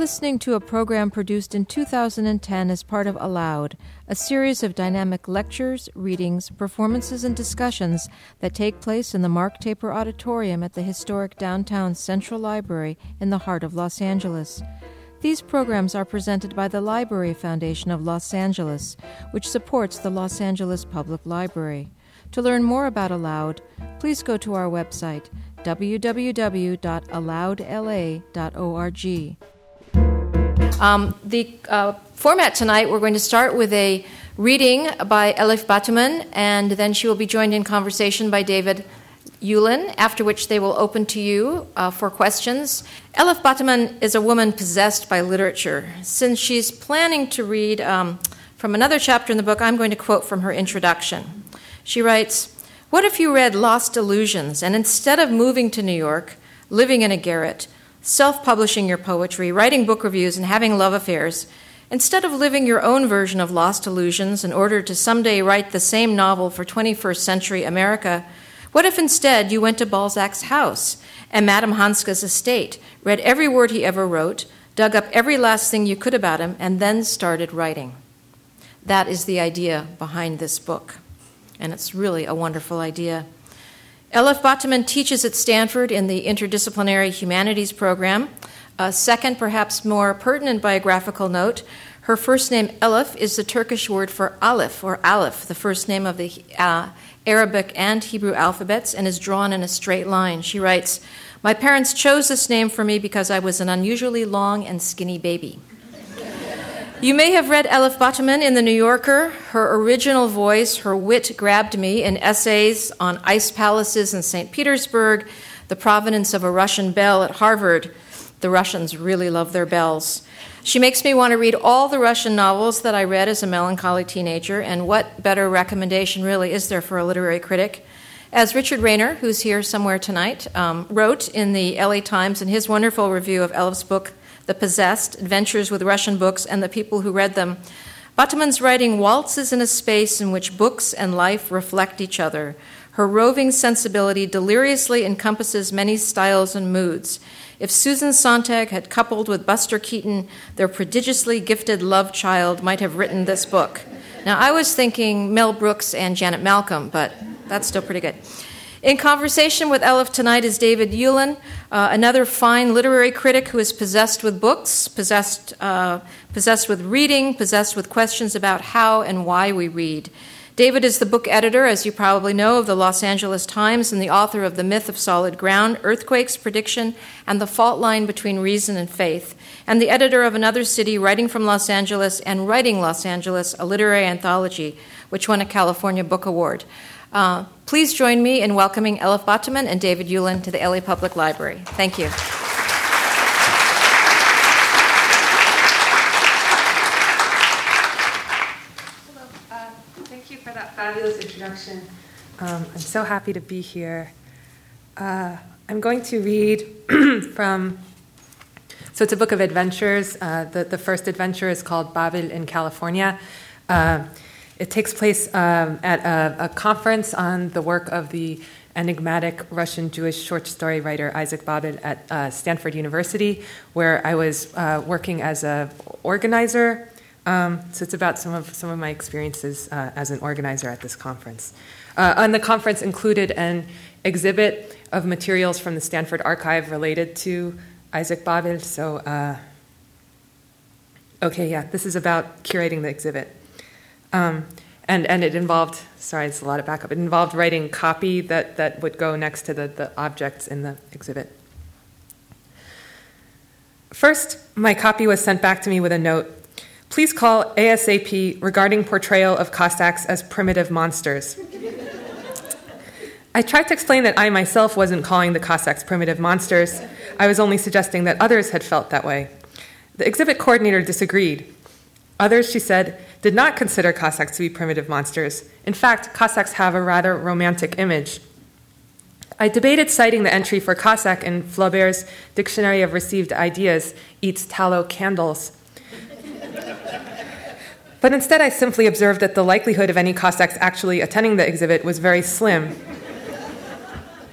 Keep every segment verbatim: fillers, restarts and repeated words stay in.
listening to a program produced in two thousand ten as part of Aloud, a series of dynamic lectures, readings, performances, and discussions that take place in the Mark Taper Auditorium at the historic downtown Central Library in the heart of Los Angeles. These programs are presented by the Library Foundation of Los Angeles, which supports the Los Angeles Public Library. To learn more about Aloud, please go to our website, w w w dot aloud l a dot org. Um, the uh, format tonight, we're going to start with a reading by Elif Batuman, and then she will be joined in conversation by David Yulin, after which they will open to you uh, for questions. Elif Batuman is a woman possessed by literature. Since she's planning to read um, from another chapter in the book, I'm going to quote from her introduction. She writes, "What if you read Lost Illusions, and instead of moving to New York, living in a garret, self-publishing your poetry, writing book reviews, and having love affairs, instead of living your own version of Lost Illusions in order to someday write the same novel for twenty-first century America, what if instead you went to Balzac's house and Madame Hanska's estate, read every word he ever wrote, dug up every last thing you could about him, and then started writing?" That is the idea behind this book, and it's really a wonderful idea. Elif Batuman teaches at Stanford in the Interdisciplinary Humanities program. A second, perhaps more pertinent biographical note, her first name, Elif, is the Turkish word for Aleph, or Aleph, the first name of the uh, Arabic and Hebrew alphabets, and is drawn in a straight line. She writes, "My parents chose this name for me because I was an unusually long and skinny baby." You may have read Elif Batuman in The New Yorker. Her original voice, her wit grabbed me in essays on ice palaces in Saint Petersburg, the provenance of a Russian bell at Harvard. The Russians really love their bells. She makes me want to read all the Russian novels that I read as a melancholy teenager, and what better recommendation really is there for a literary critic? As Richard Rayner, who's here somewhere tonight, um, wrote in the L A Times in his wonderful review of Elif's book, The Possessed, Adventures with Russian Books and the People Who Read Them, Batuman's writing waltzes in a space in which books and life reflect each other. Her roving sensibility deliriously encompasses many styles and moods. If Susan Sontag had coupled with Buster Keaton, their prodigiously gifted love child might have written this book. Now, I was thinking Mel Brooks and Janet Malcolm, but that's still pretty good. In conversation with Elif tonight is David Yulin, uh, another fine literary critic who is possessed with books, possessed, uh, possessed with reading, possessed with questions about how and why we read. David is the book editor, as you probably know, of the Los Angeles Times and the author of The Myth of Solid Ground, Earthquakes, Prediction, and the Fault Line Between Reason and Faith, and the editor of Another City, Writing from Los Angeles and Writing Los Angeles, a literary anthology, which won a California Book Award. Uh, please join me in welcoming Elif Batuman and David Yulin to the L A Public Library. Thank you. Hello. Uh, thank you for that fabulous introduction. Um, I'm so happy to be here. Uh, I'm going to read from, so it's a book of adventures. Uh, the, the first adventure is called Babel in California. Uh, It takes place um, at a, a conference on the work of the enigmatic Russian Jewish short story writer Isaac Babel at uh, Stanford University, where I was uh, working as an organizer. Um, so it's about some of some of my experiences uh, as an organizer at this conference. Uh, and the conference included an exhibit of materials from the Stanford archive related to Isaac Babel. So, uh, okay, yeah, this is about curating the exhibit. Um, and, and it involved, sorry, it's a lot of backup, it involved writing copy that, that would go next to the, the objects in the exhibit. First, my copy was sent back to me with a note. Please call ASAP regarding portrayal of Cossacks as primitive monsters. I tried to explain that I myself wasn't calling the Cossacks primitive monsters. I was only suggesting that others had felt that way. The exhibit coordinator disagreed. Others, she said, did not consider Cossacks to be primitive monsters. In fact, Cossacks have a rather romantic image. I debated citing the entry for Cossack in Flaubert's Dictionary of Received Ideas, eats tallow candles. But instead, I simply observed that the likelihood of any Cossacks actually attending the exhibit was very slim.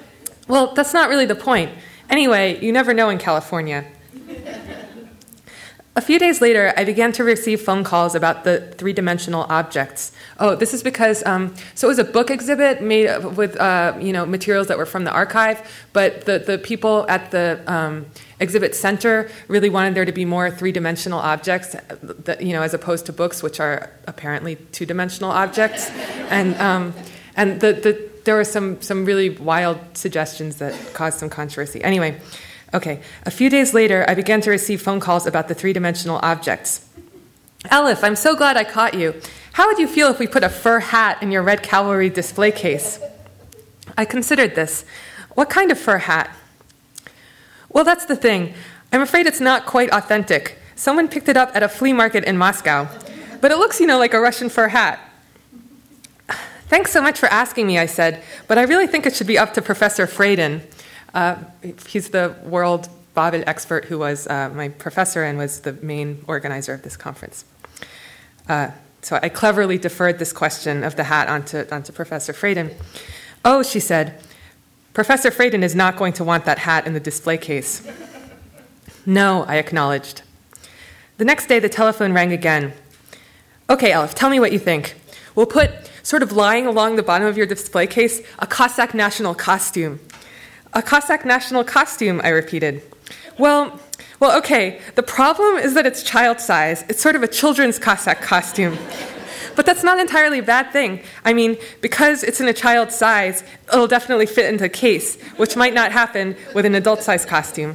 Well, that's not really the point. Anyway, you never know in California. A few days later, I began to receive phone calls about the three-dimensional objects. Oh, this is because, um, so it was a book exhibit made with, uh, you know, materials that were from the archive, but the, the people at the um, exhibit center really wanted there to be more three-dimensional objects, that, you know, as opposed to books, which are apparently two-dimensional objects. And um, and the, the there were some, some really wild suggestions that caused some controversy. Anyway, okay, a few days later, I began to receive phone calls about the three-dimensional objects. Elif, I'm so glad I caught you. How would you feel if we put a fur hat in your Red Cavalry display case? I considered this. What kind of fur hat? Well, that's the thing. I'm afraid it's not quite authentic. Someone picked it up at a flea market in Moscow. But it looks, you know, like a Russian fur hat. Thanks so much for asking me, I said, but I really think it should be up to Professor Freydin. Uh, he's the world Babel expert who was uh, my professor and was the main organizer of this conference. Uh, so I cleverly deferred this question of the hat onto, onto Professor Freydin. Oh, she said, Professor Freydin is not going to want that hat in the display case. No, I acknowledged. The next day, the telephone rang again. Okay, Elif, tell me what you think. We'll put, sort of lying along the bottom of your display case, a Cossack national costume. A Cossack national costume, I repeated. Well, well, okay, the problem is that it's child size. It's sort of a children's Cossack costume. But that's not entirely a bad thing. I mean, because it's in a child's size, it'll definitely fit into a case, which might not happen with an adult-size costume.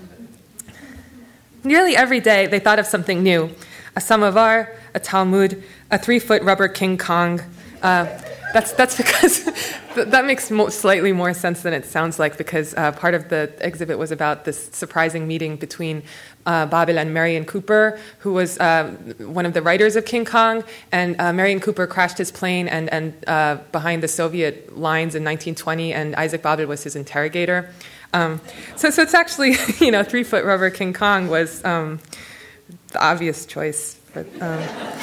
Nearly every day, they thought of something new. A samovar, a Talmud, a three-foot rubber King Kong. Uh, that's that's because that makes mo- slightly more sense than it sounds like, because uh, part of the exhibit was about this surprising meeting between uh, Babel and Marion Cooper, who was uh, one of the writers of King Kong, and uh, Marion Cooper crashed his plane and, and uh, behind the Soviet lines in nineteen twenty, and Isaac Babel was his interrogator. Um, so, so it's actually, you know, three-foot rubber King Kong was um, the obvious choice. But, um,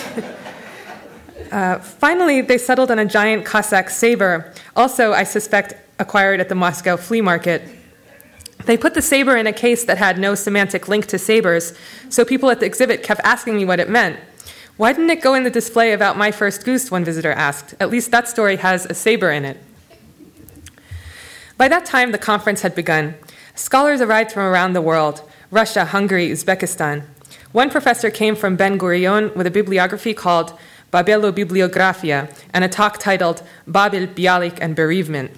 uh, finally, they settled on a giant Cossack saber, also, I suspect, acquired at the Moscow flea market. They put the saber in a case that had no semantic link to sabers, so people at the exhibit kept asking me what it meant. Why didn't it go in the display about my first goose, one visitor asked. At least that story has a saber in it. By that time, the conference had begun. Scholars arrived from around the world, Russia, Hungary, Uzbekistan. One professor came from Ben Gurion with a bibliography called Babelobibliografia and a talk titled Babel, Bialik, and Bereavement.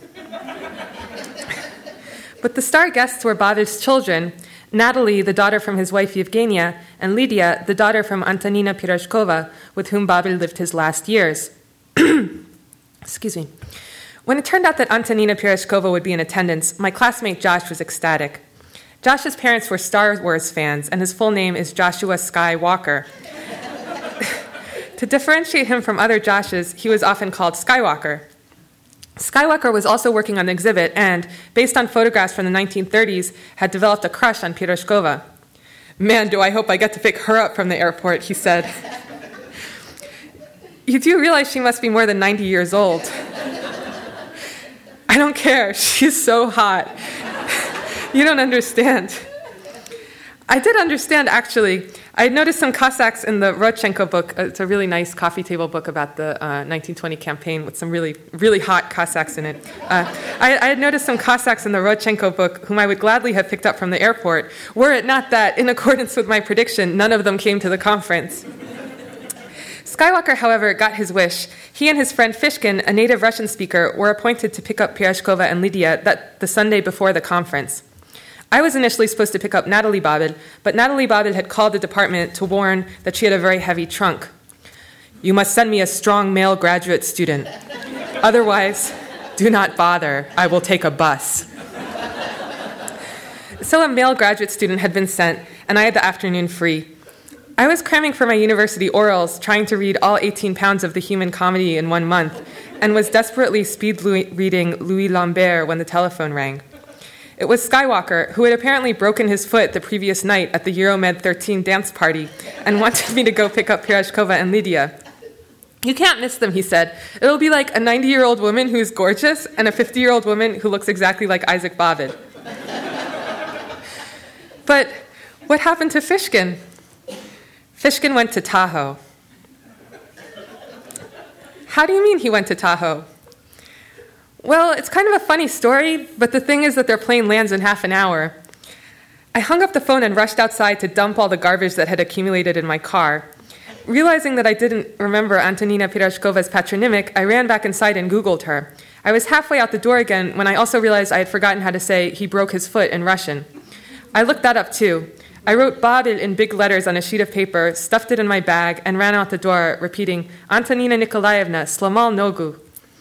But the star guests were Babel's children, Natalie, the daughter from his wife Yevgenia, and Lydia, the daughter from Antonina Pirozhkova, with whom Babel lived his last years. Excuse me. When it turned out that Antonina Pirozhkova would be in attendance, my classmate Josh was ecstatic. Josh's parents were Star Wars fans, and his full name is Joshua Sky Walker. To differentiate him from other Joshes, he was often called Skywalker. Skywalker was also working on the exhibit and, based on photographs from the nineteen thirties, had developed a crush on Pirozhkova. Man, do I hope I get to pick her up from the airport, he said. You do realize she must be more than ninety years old. I don't care, she's so hot. You don't understand. I did understand, actually. I had noticed some Cossacks in the Rodchenko book. It's a really nice coffee table book about the uh, nineteen twenty campaign with some really, really hot Cossacks in it. Uh, I, I had noticed some Cossacks in the Rodchenko book whom I would gladly have picked up from the airport, were it not that, in accordance with my prediction, none of them came to the conference. Skywalker, however, got his wish. He and his friend Fishkin, a native Russian speaker, were appointed to pick up Pirozhkova and Lydia that the Sunday before the conference. I was initially supposed to pick up Natalie Babel, but Natalie Babel had called the department to warn that she had a very heavy trunk. You must send me a strong male graduate student. Otherwise, do not bother. I will take a bus. So a male graduate student had been sent, and I had the afternoon free. I was cramming for my university orals, trying to read all eighteen pounds of the Human Comedy in one month, and was desperately speed reading Louis Lambert when the telephone rang. It was Skywalker, who had apparently broken his foot the previous night at the Euromed thirteen dance party and wanted me to go pick up Pirozhkova and Lydia. You can't miss them, he said. It'll be like a ninety-year-old woman who is gorgeous and a fifty-year-old woman who looks exactly like Isaac Babel. But what happened to Fishkin? Fishkin went to Tahoe. How do you mean he went to Tahoe? Well, it's kind of a funny story, but the thing is that their plane lands in half an hour. I hung up the phone and rushed outside to dump all the garbage that had accumulated in my car. Realizing that I didn't remember Antonina Pirashkova's patronymic, I ran back inside and Googled her. I was halfway out the door again when I also realized I had forgotten how to say he broke his foot in Russian. I looked that up too. I wrote Babil in big letters on a sheet of paper, stuffed it in my bag, and ran out the door, repeating, Antonina Nikolaevna, slamal nogu.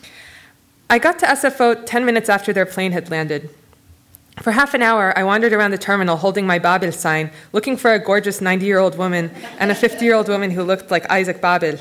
I got to S F O ten minutes after their plane had landed. For half an hour, I wandered around the terminal holding my Babil sign, looking for a gorgeous ninety-year-old woman and a fifty-year-old woman who looked like Isaac Babil.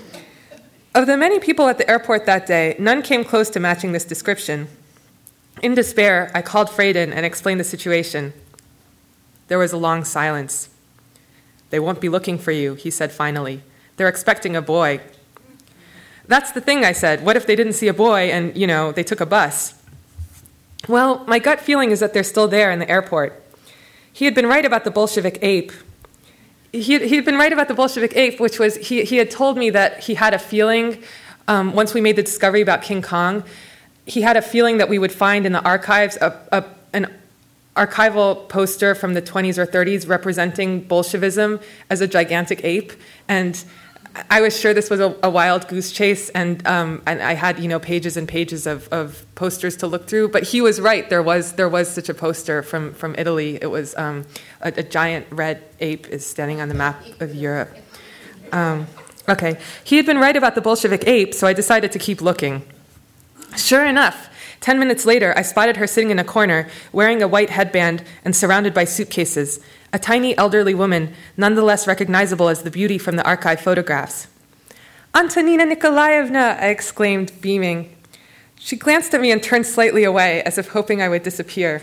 Of the many people at the airport that day, none came close to matching this description. In despair, I called Freydin and explained the situation. There was a long silence. They won't be looking for you, he said finally. They're expecting a boy. That's the thing, I said. What if they didn't see a boy and, you know, they took a bus? Well, my gut feeling is that they're still there in the airport. He had been right about the Bolshevik ape. He had, he had been right about the Bolshevik ape, which was, he, he had told me that he had a feeling, um, once we made the discovery about King Kong, he had a feeling that we would find in the archives a, a, an archival poster from the twenties or thirties representing Bolshevism as a gigantic ape. And I was sure this was a, a wild goose chase, and um, and I had, you know, pages and pages of, of posters to look through. But he was right. There was there was such a poster from, from Italy. It was um, a, a giant red ape is standing on the map of Europe. Um, okay, he had been right about the Bolshevik ape, so I decided to keep looking. Sure enough, ten minutes later, I spotted her sitting in a corner, wearing a white headband and surrounded by suitcases. A tiny elderly woman, nonetheless recognizable as the beauty from the archive photographs. Antonina Nikolaevna, I exclaimed, beaming. She glanced at me and turned slightly away, as if hoping I would disappear.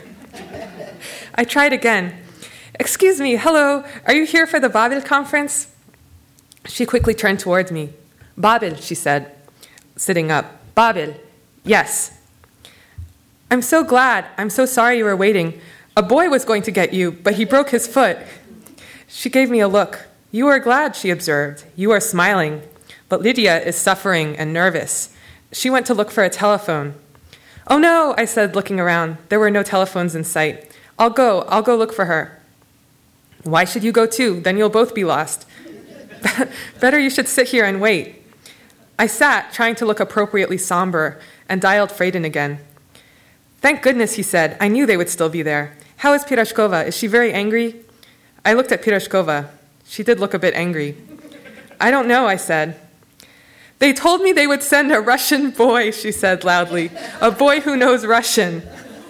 I tried again. Excuse me, hello, are you here for the Babil conference? She quickly turned towards me. Babil, she said, sitting up. Babil, yes. I'm so glad, I'm so sorry you were waiting. A boy was going to get you, but he broke his foot. She gave me a look. You are glad, she observed. You are smiling. But Lydia is suffering and nervous. She went to look for a telephone. Oh no, I said, looking around. There were no telephones in sight. I'll go, I'll go look for her. Why should you go too? Then you'll both be lost. Better you should sit here and wait. I sat, trying to look appropriately somber, and dialed Freydin again. Thank goodness, he said. I knew they would still be there. How is Pirashkova? Is she very angry? I looked at Pirashkova. She did look a bit angry. I don't know, I said. They told me they would send a Russian boy, she said loudly. A boy who knows Russian.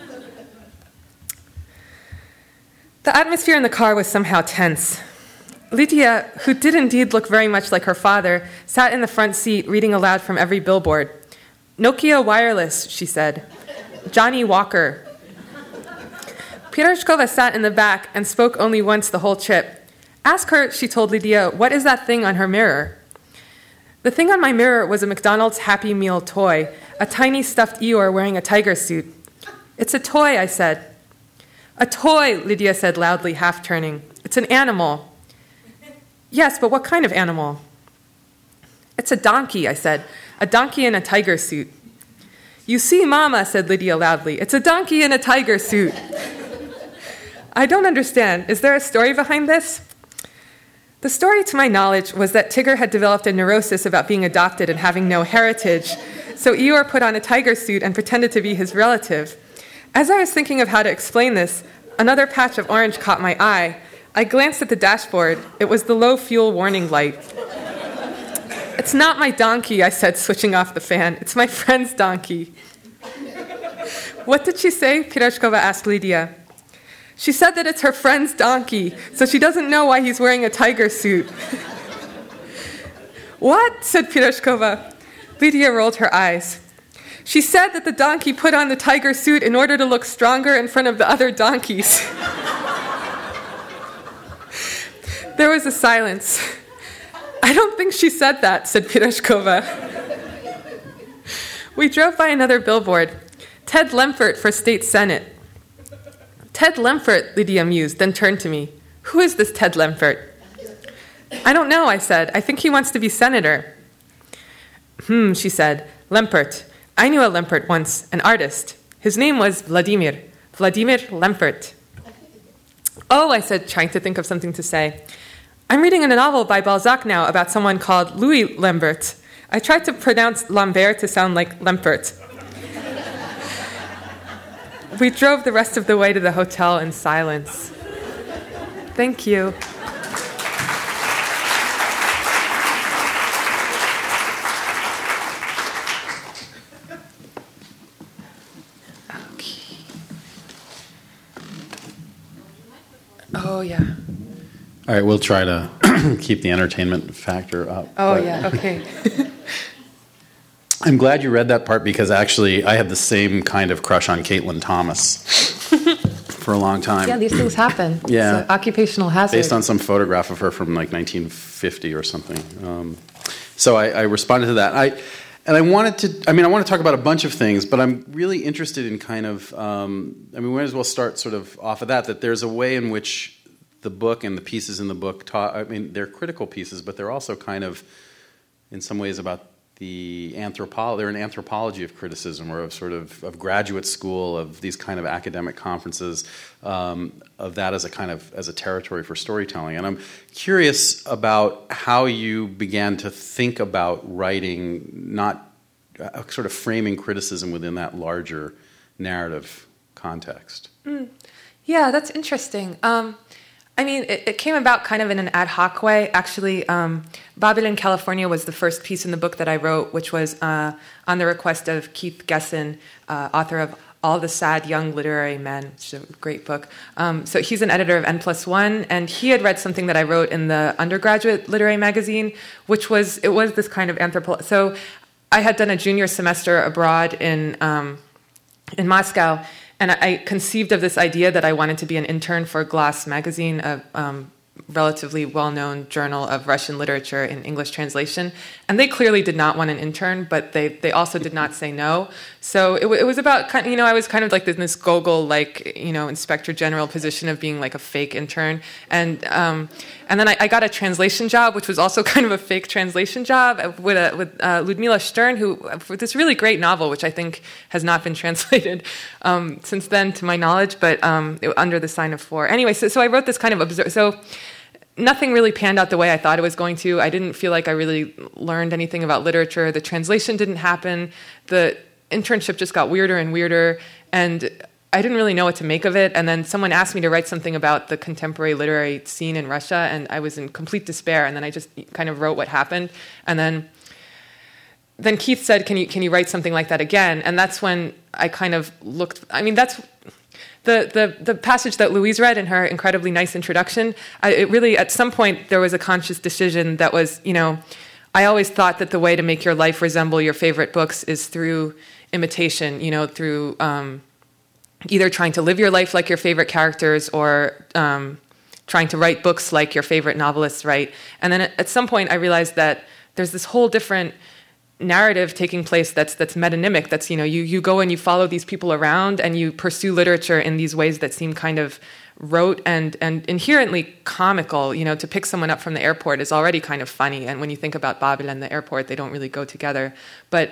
The atmosphere in the car was somehow tense. Lydia, who did indeed look very much like her father, sat in the front seat reading aloud from every billboard. Nokia Wireless, she said. Johnny Walker. Pirashkova sat in the back and spoke only once the whole trip. Ask her, she told Lydia, what is that thing on her mirror? The thing on my mirror was a McDonald's Happy Meal toy, a tiny stuffed Eeyore wearing a tiger suit. It's a toy, I said. A toy, Lydia said loudly, half turning. It's an animal. Yes, but what kind of animal? It's a donkey, I said. A donkey in a tiger suit. You see, Mama, said Lydia loudly, it's a donkey in a tiger suit. I don't understand. Is there a story behind this? The story, to my knowledge, was that Tigger had developed a neurosis about being adopted and having no heritage, so Eeyore put on a tiger suit and pretended to be his relative. As I was thinking of how to explain this, another patch of orange caught my eye. I glanced at the dashboard. It was the low fuel warning light. It's not my donkey, I said, switching off the fan. It's my friend's donkey. What did she say? Pirashkova asked Lydia. She said that it's her friend's donkey, so she doesn't know why he's wearing a tiger suit. What? Said Pirashkova. Lydia rolled her eyes. She said that the donkey put on the tiger suit in order to look stronger in front of the other donkeys. There was a silence. I don't think she said that, said Pirashkova. We drove by another billboard. Ted Lemfert for State Senate. Ted Lemfert, Lydia mused, then turned to me. Who is this Ted Lemfert? I don't know, I said. I think he wants to be senator. Hmm, she said. Lempert. I knew a Lempert once, an artist. His name was Vladimir. Vladimir Lempert. Oh, I said, trying to think of something to say. I'm reading a novel by Balzac now about someone called Louis Lambert. I tried to pronounce Lambert to sound like Lempert. We drove the rest of the way to the hotel in silence. Thank you. Okay. Oh, yeah. All right, we'll try to keep the entertainment factor up. Oh, yeah, okay. I'm glad you read that part because actually I had the same kind of crush on Caitlin Thomas for a long time. Yeah, these things happen. Yeah. It's an occupational hazard. Based on some photograph of her from like nineteen fifty or something. Um, so I, I responded to that. I and I wanted to, I mean, I want to talk about a bunch of things, but I'm really interested in kind of, um, I mean, we might as well start sort of off of that, that there's a way in which the book and the pieces in the book talk, I mean, they're critical pieces, but they're also kind of, in some ways, about the anthropology, they're an anthropology of criticism or of sort of, of graduate school, of these kind of academic conferences, um, of that as a kind of, as a territory for storytelling. And I'm curious about how you began to think about writing, not uh, sort of framing criticism within that larger narrative context. Mm. Yeah, that's interesting. Um, I mean, it, it came about kind of in an ad hoc way. Actually, um, Babylon, California was the first piece in the book that I wrote, which was uh, on the request of Keith Gesson, uh, author of All the Sad Young Literary Men, which is a great book. Um, so he's an editor of N plus one, and he had read something that I wrote in the undergraduate literary magazine, which was, it was this kind of anthropology. So I had done a junior semester abroad in um, in Moscow, and I conceived of this idea that I wanted to be an intern for Glass magazine, a um, relatively well-known journal of Russian literature in English translation. And they clearly did not want an intern, but they they also did not say no. So it, w- it was about, kind of, you know, I was kind of like in this Gogol-like, you know, Inspector General position of being like a fake intern. And um, and then I, I got a translation job, which was also kind of a fake translation job with a, with uh, Ludmila Stern, who, for this really great novel, which I think has not been translated um, since then, to my knowledge, but um, it, Under the Sign of Four. Anyway, so, so I wrote this kind of observe. So nothing really panned out the way I thought it was going to. I didn't feel like I really learned anything about literature. The translation didn't happen. The internship just got weirder and weirder, and I didn't really know what to make of it. And then someone asked me to write something about the contemporary literary scene in Russia, and I was in complete despair. And then I just kind of wrote what happened. And then then Keith said, can you can you write something like that again? And that's when I kind of looked, I mean, that's the the, the passage that Louise read in her incredibly nice introduction. I, it really, at some point, there was a conscious decision that was, you know, I always thought that the way to make your life resemble your favorite books is through imitation, you know, through um, either trying to live your life like your favorite characters or um, trying to write books like your favorite novelists write. And then at, at some point I realized that there's this whole different narrative taking place that's that's metonymic, that's, you know, you, you go and you follow these people around and you pursue literature in these ways that seem kind of rote and, and inherently comical. You know, to pick someone up from the airport is already kind of funny, and when you think about Babel and the airport, they don't really go together. But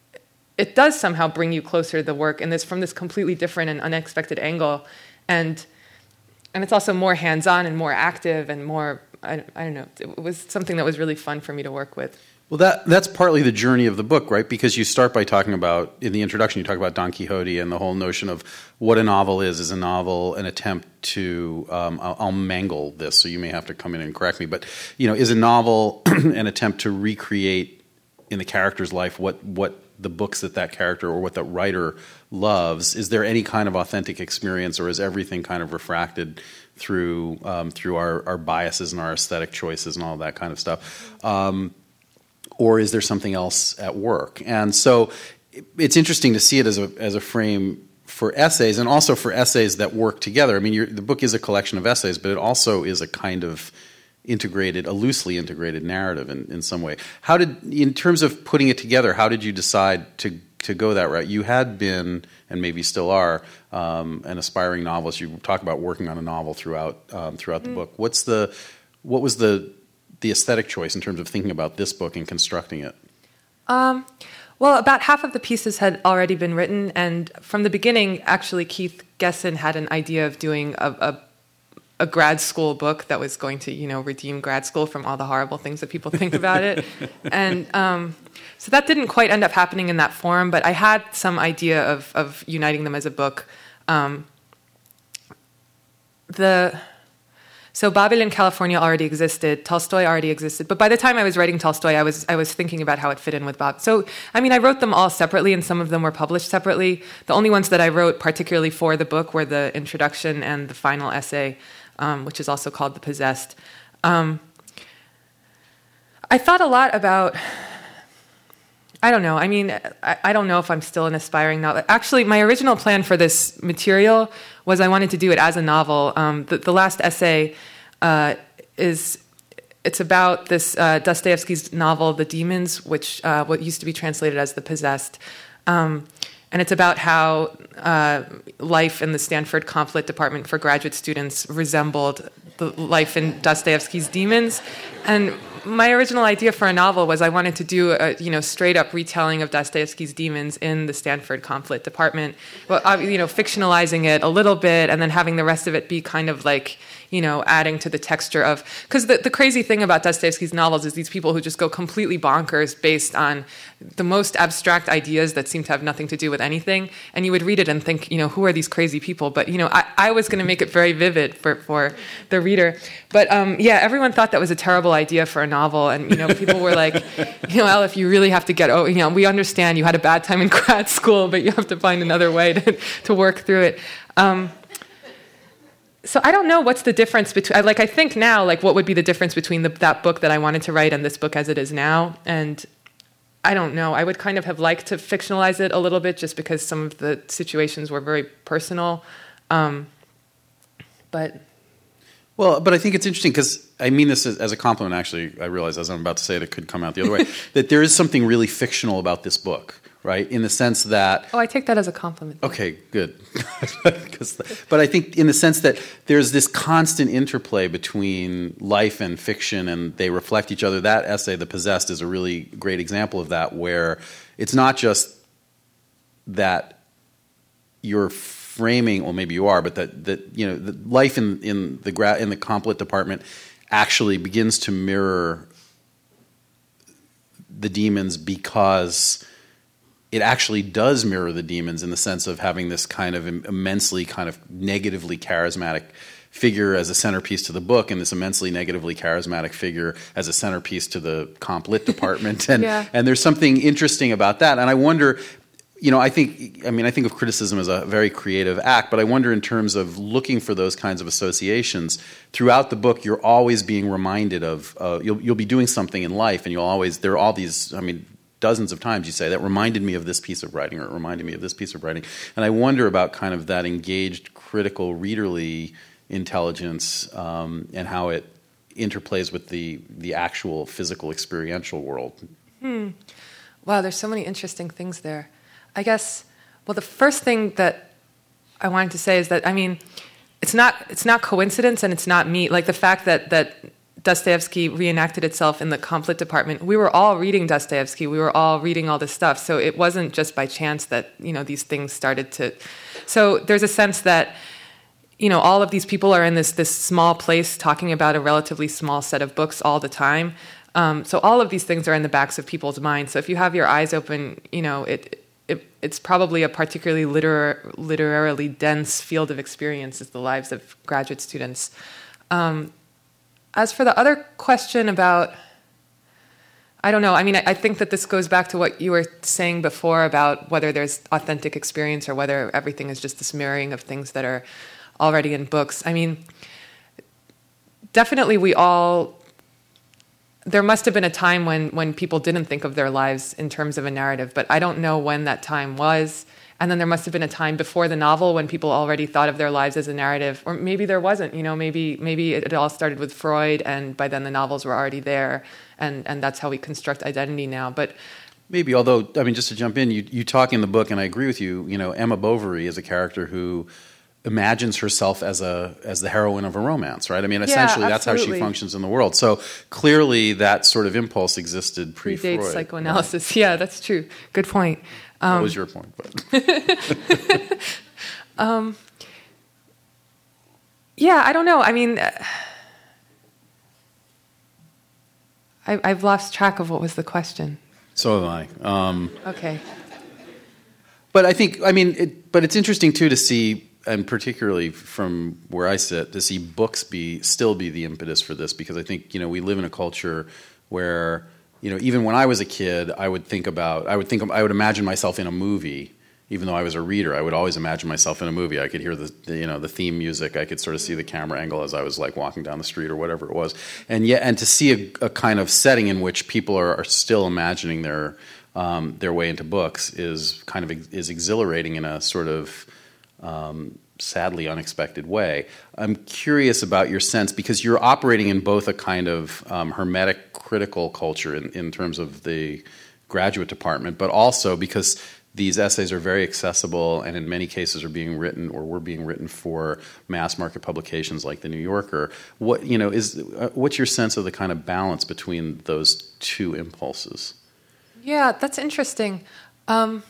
it does somehow bring you closer to the work, and this from this completely different and unexpected angle, and and it's also more hands-on and more active and more, I, I don't know, it was something that was really fun for me to work with. Well, that that's partly the journey of the book, right? Because you start by talking about, in the introduction, you talk about Don Quixote and the whole notion of what a novel is. Is a novel an attempt to, um, I'll, I'll mangle this, so you may have to come in and correct me, but, you know, is a novel an attempt to recreate in the character's life what what the books that that character or what that writer loves? Is there any kind of authentic experience, or is everything kind of refracted through um, through our, our biases and our aesthetic choices and all that kind of stuff? Um, or is there something else at work? And so it's interesting to see it as a as a frame for essays, and also for essays that work together. I mean, you're, the book is a collection of essays, but it also is a kind of integrated, a loosely integrated narrative in, in some way. How did, in terms of putting it together, how did you decide to to go that route? You had been, and maybe still are, um, an aspiring novelist. You talk about working on a novel throughout um, throughout the mm. book. What's the what was the the aesthetic choice in terms of thinking about this book and constructing it? Um, well, about half of the pieces had already been written, and from the beginning, actually, Keith Gesson had an idea of doing a, a, a grad school book that was going to, you know, redeem grad school from all the horrible things that people think about it. And um, so that didn't quite end up happening in that form, but I had some idea of, of uniting them as a book. Um, the... So Babylon, California already existed. Tolstoy already existed. But by the time I was writing Tolstoy, I was I was thinking about how it fit in with Bob. So, I mean, I wrote them all separately, and some of them were published separately. The only ones that I wrote particularly for the book were the introduction and the final essay, um, which is also called The Possessed. Um, I thought a lot about... I don't know. I mean, I, I don't know if I'm still an aspiring novelist. Actually, my original plan for this material was I wanted to do it as a novel. Um, the, the last essay uh, is, it's about this uh, Dostoevsky's novel, The Demons, which uh, what used to be translated as The Possessed. Um, and it's about how uh, life in the Stanford Conflict Department for graduate students resembled the life in Dostoevsky's Demons. And my original idea for a novel was I wanted to do a, you know, straight up retelling of Dostoevsky's Demons in the Stanford Conflict Department, well, you know, fictionalizing it a little bit and then having the rest of it be kind of like, you know, adding to the texture of, because the, the crazy thing about Dostoevsky's novels is these people who just go completely bonkers based on the most abstract ideas that seem to have nothing to do with anything. And you would read it and think, you know, who are these crazy people? But, you know, I, I was going to make it very vivid for, for the reader. But um, yeah, everyone thought that was a terrible idea for a novel. And, you know, people were like, you know, Elle, if you really have to get, oh, you know, we understand you had a bad time in grad school, but you have to find another way to, to work through it. Um, So I don't know what's the difference between, like I think now, like what would be the difference between the, that book that I wanted to write and this book as it is now? And I don't know. I would kind of have liked to fictionalize it a little bit just because some of the situations were very personal. Um, but... Well, but I think it's interesting because I mean this as, as a compliment, actually. I realize as I'm about to say it, it could come out the other way, that there is something really fictional about this book, right? In the sense that... Oh, I take that as a compliment. Okay, good. But I think in the sense that there's this constant interplay between life and fiction, and they reflect each other. That essay, The Possessed, is a really great example of that, where it's not just that you're framing, well, maybe you are, but that, that you know, the life in, in the gra- in the Complet department actually begins to mirror the demons because it actually does mirror the demons in the sense of having this kind of immensely kind of negatively charismatic figure as a centerpiece to the book, and this immensely negatively charismatic figure as a centerpiece to the Comp Lit department. And yeah. and there's something interesting about that. And I wonder, you know, I think, I mean, I think of criticism as a very creative act, but I wonder in terms of looking for those kinds of associations throughout the book, you're always being reminded of, uh, you'll you'll be doing something in life, and you'll always, there are all these, I mean, dozens of times you say, that reminded me of this piece of writing, or it reminded me of this piece of writing. And I wonder about kind of that engaged, critical, readerly intelligence um, and how it interplays with the, the actual physical, experiential world. Hmm. Wow, there's so many interesting things there. I guess, well, the first thing that I wanted to say is that, I mean, it's not it's not coincidence and it's not me. Like the fact that that Dostoevsky reenacted itself in the Complet department. We were all reading Dostoevsky. We were all reading all this stuff. So it wasn't just by chance that, you know, these things started to... So there's a sense that, you know, all of these people are in this this small place talking about a relatively small set of books all the time. Um, so all of these things are in the backs of people's minds. So if you have your eyes open, you know, it, it it's probably a particularly literar- literarily dense field of experience is the lives of graduate students. Um As for the other question about, I don't know, I mean, I, I think that this goes back to what you were saying before about whether there's authentic experience or whether everything is just this mirroring of things that are already in books. I mean, definitely we all, there must have been a time when, when people didn't think of their lives in terms of a narrative, but I don't know when that time was. And then there must have been a time before the novel when people already thought of their lives as a narrative. Or maybe there wasn't. You know, maybe maybe it all started with Freud, and by then the novels were already there, and, and that's how we construct identity now. But maybe, although, I mean, just to jump in, you, you talk in the book, and I agree with you, you know, Emma Bovary is a character who imagines herself as a as the heroine of a romance, right? I mean, Yeah, essentially that's how she absolutely. functions in the world. So clearly that sort of impulse existed pre-Freud. Predates psychoanalysis. Yeah, that's true. Good point. Um, What was your point? But. um, yeah, I don't know. I mean, uh, I, I've lost track of what was the question. So have I. Um, Okay. But I think, I mean, it, but it's interesting too to see, and particularly from where I sit, to see books be still be the impetus for this, because I think, you know, we live in a culture where, you know, even when I was a kid, I would think about, I would think, I would imagine myself in a movie. Even though I was a reader, I would always imagine myself in a movie. I could hear the, the you know the theme music. I could sort of see the camera angle as I was like walking down the street or whatever it was. And yet, and to see a, a kind of setting in which people are, are still imagining their um, their way into books is kind of is exhilarating in a sort of um, sadly unexpected way. I'm curious about your sense, because you're operating in both a kind of um, hermetic critical culture in, in terms of the graduate department, but also because these essays are very accessible and in many cases are being written or were being written for mass market publications like The New Yorker. What, you know, is uh, what's your sense of the kind of balance between those two impulses? Yeah, that's interesting. Um,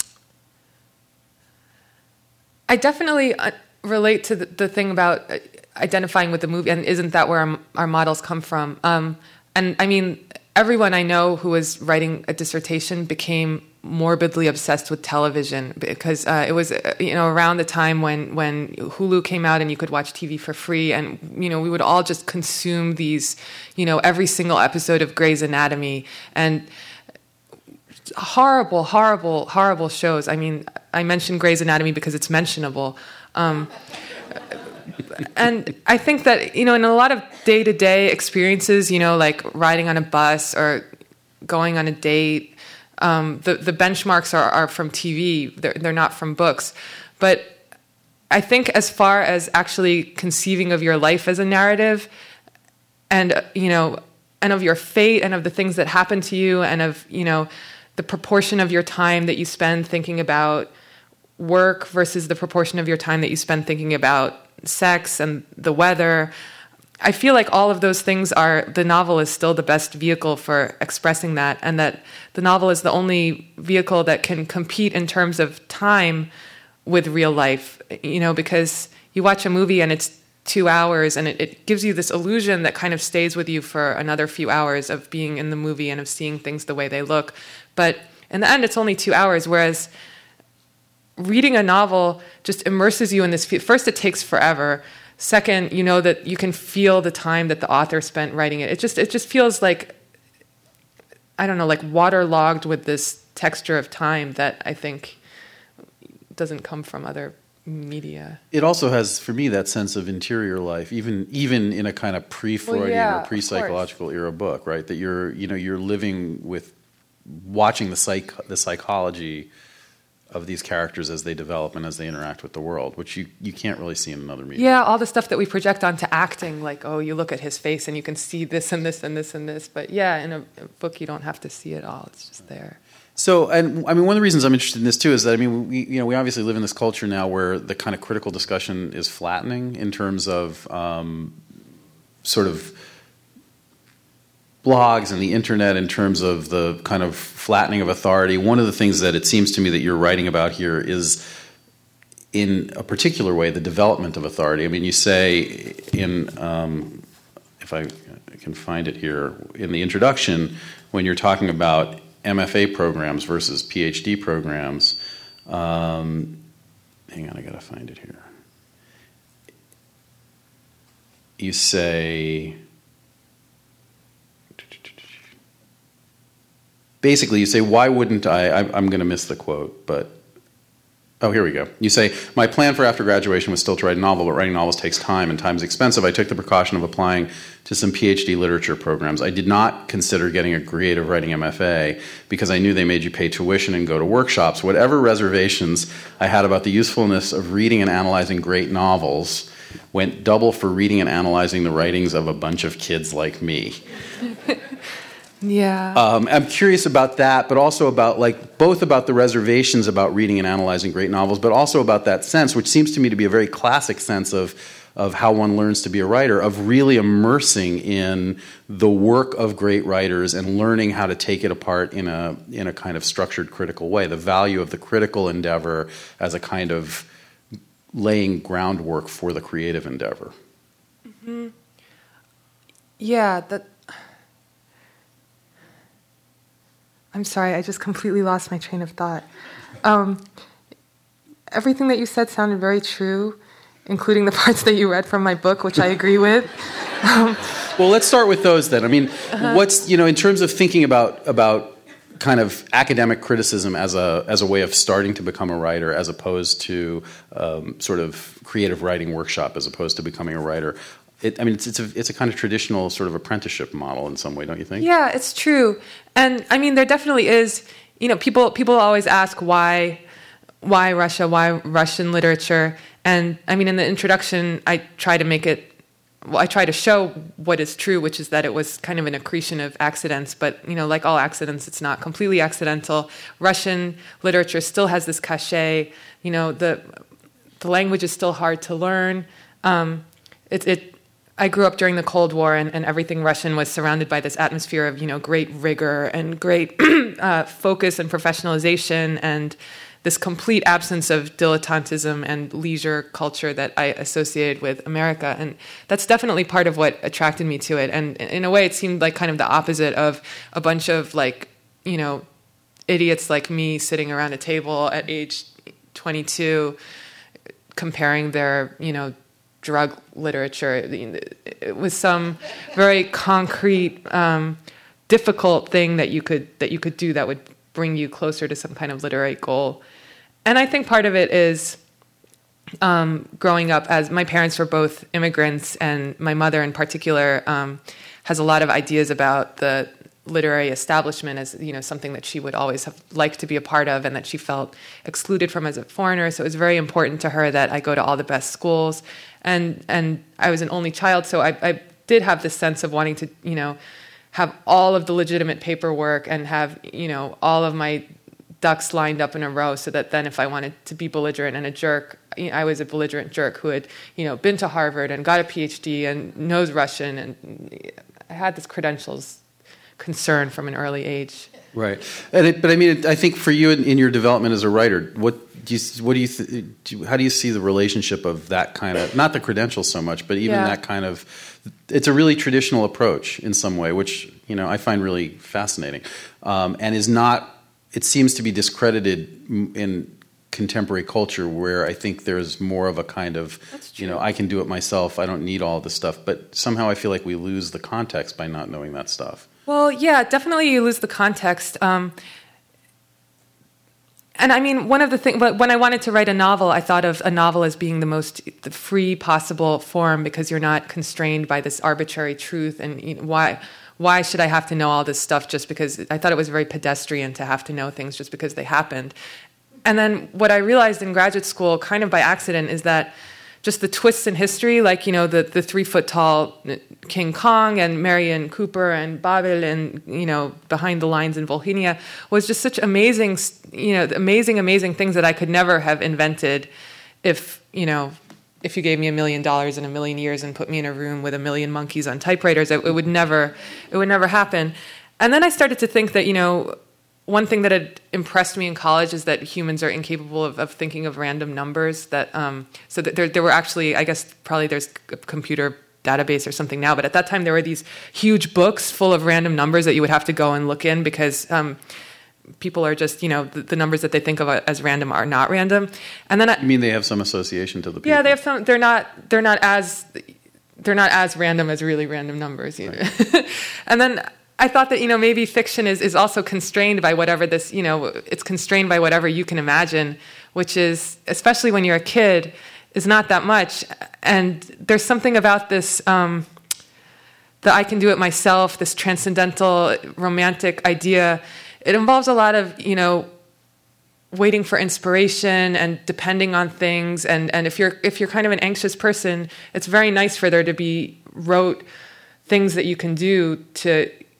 I definitely uh, relate to the, the thing about uh, identifying with the movie, and isn't that where our, our models come from? Um, and I mean, everyone I know who was writing a dissertation became morbidly obsessed with television, because uh, it was uh, you know around the time when when Hulu came out and you could watch T V for free, and you know we would all just consume these, you know every single episode of Grey's Anatomy, and horrible, horrible, horrible shows. I mean, I mentioned Grey's Anatomy because it's mentionable. Um, and I think that, you know, in a lot of day-to-day experiences, you know, like riding on a bus or going on a date, um, the, the benchmarks are, are from T V. They're, they're not from books. But I think as far as actually conceiving of your life as a narrative and, you know, and of your fate and of the things that happen to you and of, you know, the proportion of your time that you spend thinking about work versus the proportion of your time that you spend thinking about sex and the weather. I feel like all of those things are, the novel is still the best vehicle for expressing that, and that the novel is the only vehicle that can compete in terms of time with real life, you know, because you watch a movie and it's two hours and it, it gives you this illusion that kind of stays with you for another few hours of being in the movie and of seeing things the way they look. But in the end, it's only two hours, whereas reading a novel just immerses you in this. First, it takes forever. Second, you know that you can feel the time that the author spent writing it. It just it just feels like, I don't know, like waterlogged with this texture of time that I think doesn't come from other media. It also has, for me, that sense of interior life, even even in a kind of pre-Freudian well, yeah, or pre-psychological era book, right? That you're you know you're living with, watching the psych the psychology of these characters as they develop and as they interact with the world, which you, you can't really see in another medium. Yeah, all the stuff that we project onto acting, like, oh, you look at his face and you can see this and this and this and this. But yeah, in a, a book, you don't have to see it all. It's just there. So, and I mean, one of the reasons I'm interested in this too is that, I mean, we, you know, we obviously live in this culture now where the kind of critical discussion is flattening in terms of um, sort of blogs and the internet, in terms of the kind of flattening of authority. One of the things that it seems to me that you're writing about here is, in a particular way, the development of authority. I mean, you say in, um, if I can find it here, in the introduction, when you're talking about M F A programs versus P H D programs, um, hang on, I gotta find it here. You say, basically, you say, why wouldn't I, I I'm going to miss the quote, but, oh, here we go. You say, my plan for after graduation was still to write a novel, but writing novels takes time, and time is expensive. I took the precaution of applying to some P H D literature programs. I did not consider getting a creative writing M F A because I knew they made you pay tuition and go to workshops. Whatever reservations I had about the usefulness of reading and analyzing great novels went double for reading and analyzing the writings of a bunch of kids like me. Yeah. Um, I'm curious about that, but also about like both about the reservations about reading and analyzing great novels, but also about that sense, which seems to me to be a very classic sense of of how one learns to be a writer, of really immersing in the work of great writers and learning how to take it apart in a in a kind of structured, critical way. The value of the critical endeavor as a kind of laying groundwork for the creative endeavor. Mm-hmm. Yeah, that. I'm sorry, I just completely lost my train of thought. Um, everything that you said sounded very true, including the parts that you read from my book, which I agree with. Um, well, let's start with those then. I mean, uh-huh. what's, you know, in terms of thinking about about kind of academic criticism as a as a way of starting to become a writer, as opposed to um, sort of creative writing workshop, as opposed to becoming a writer. It, I mean, it's it's a it's a kind of traditional sort of apprenticeship model in some way, don't you think? Yeah, it's true. And I mean, there definitely is. You know, people people always ask why why Russia, why Russian literature, and I mean, in the introduction, I try to make it. Well, I try to show what is true, which is that it was kind of an accretion of accidents. But you know, like all accidents, it's not completely accidental. Russian literature still has this cachet. You know, the the language is still hard to learn. Um, it it. I grew up during the Cold War, and, and everything Russian was surrounded by this atmosphere of, you know, great rigor and great uh, focus and professionalization, and this complete absence of dilettantism and leisure culture that I associated with America. And that's definitely part of what attracted me to it. And in a way, it seemed like kind of the opposite of a bunch of, like, you know, idiots like me sitting around a table at age twenty-two comparing their, you know, drug literature. It was some very concrete, um, difficult thing that you could that you could do that would bring you closer to some kind of literary goal. And I think part of it is um, growing up, as my parents were both immigrants, and my mother in particular um, has a lot of ideas about the literary establishment as, you know, something that she would always have liked to be a part of and that she felt excluded from as a foreigner. So it was very important to her that I go to all the best schools. And and I was an only child, so I, I did have this sense of wanting to, you know, have all of the legitimate paperwork and have, you know, all of my ducks lined up in a row, so that then if I wanted to be belligerent and a jerk, you know, I was a belligerent jerk who had, you know, been to Harvard and got a P H D and knows Russian, and I had this credentials concern from an early age. Right, and it, but I mean, I think for you in, in your development as a writer, what do you, what do you, th- do, how do you see the relationship of that kind of, not the credentials so much, but even yeah. that kind of, it's a really traditional approach in some way, which, you know, I find really fascinating, um, and is not, it seems to be discredited in contemporary culture, where I think there's more of a kind of, you know, I can do it myself, I don't need all this stuff, but somehow I feel like we lose the context by not knowing that stuff. Well, yeah, definitely you lose the context. Um, and I mean, one of the things, when I wanted to write a novel, I thought of a novel as being the most the free possible form, because you're not constrained by this arbitrary truth. And you know, why why should I have to know all this stuff just because? I thought it was very pedestrian to have to know things just because they happened. And then what I realized in graduate school, kind of by accident, is that just the twists in history, like, you know, the, the three-foot-tall King Kong and Marion Cooper and Babel and, you know, Behind the Lines in Volhynia, was just such amazing, you know, amazing, amazing things that I could never have invented if, you know, if you gave me a million dollars in a million years and put me in a room with a million monkeys on typewriters. It, it would never, it would never happen. And then I started to think that, you know, one thing that had impressed me in college is that humans are incapable of, of thinking of random numbers. That um, so that there, there were actually, I guess, probably there's a computer database or something now, but at that time there were these huge books full of random numbers that you would have to go and look in, because um, people are just, you know, the, the numbers that they think of as random are not random. And then I, you mean they have some association to the people? Yeah, they have some. They're not. They're not as. They're not as random as really random numbers. You know? Right. And then I thought that, you know, maybe fiction is, is also constrained by whatever this, you know, it's constrained by whatever you can imagine, which is, especially when you're a kid, is not that much. And there's something about this, um, that I can do it myself, this transcendental, romantic idea. It involves a lot of, you know, waiting for inspiration and depending on things. And, and if you're if you're kind of an anxious person, it's very nice for there to be rote things that you can do to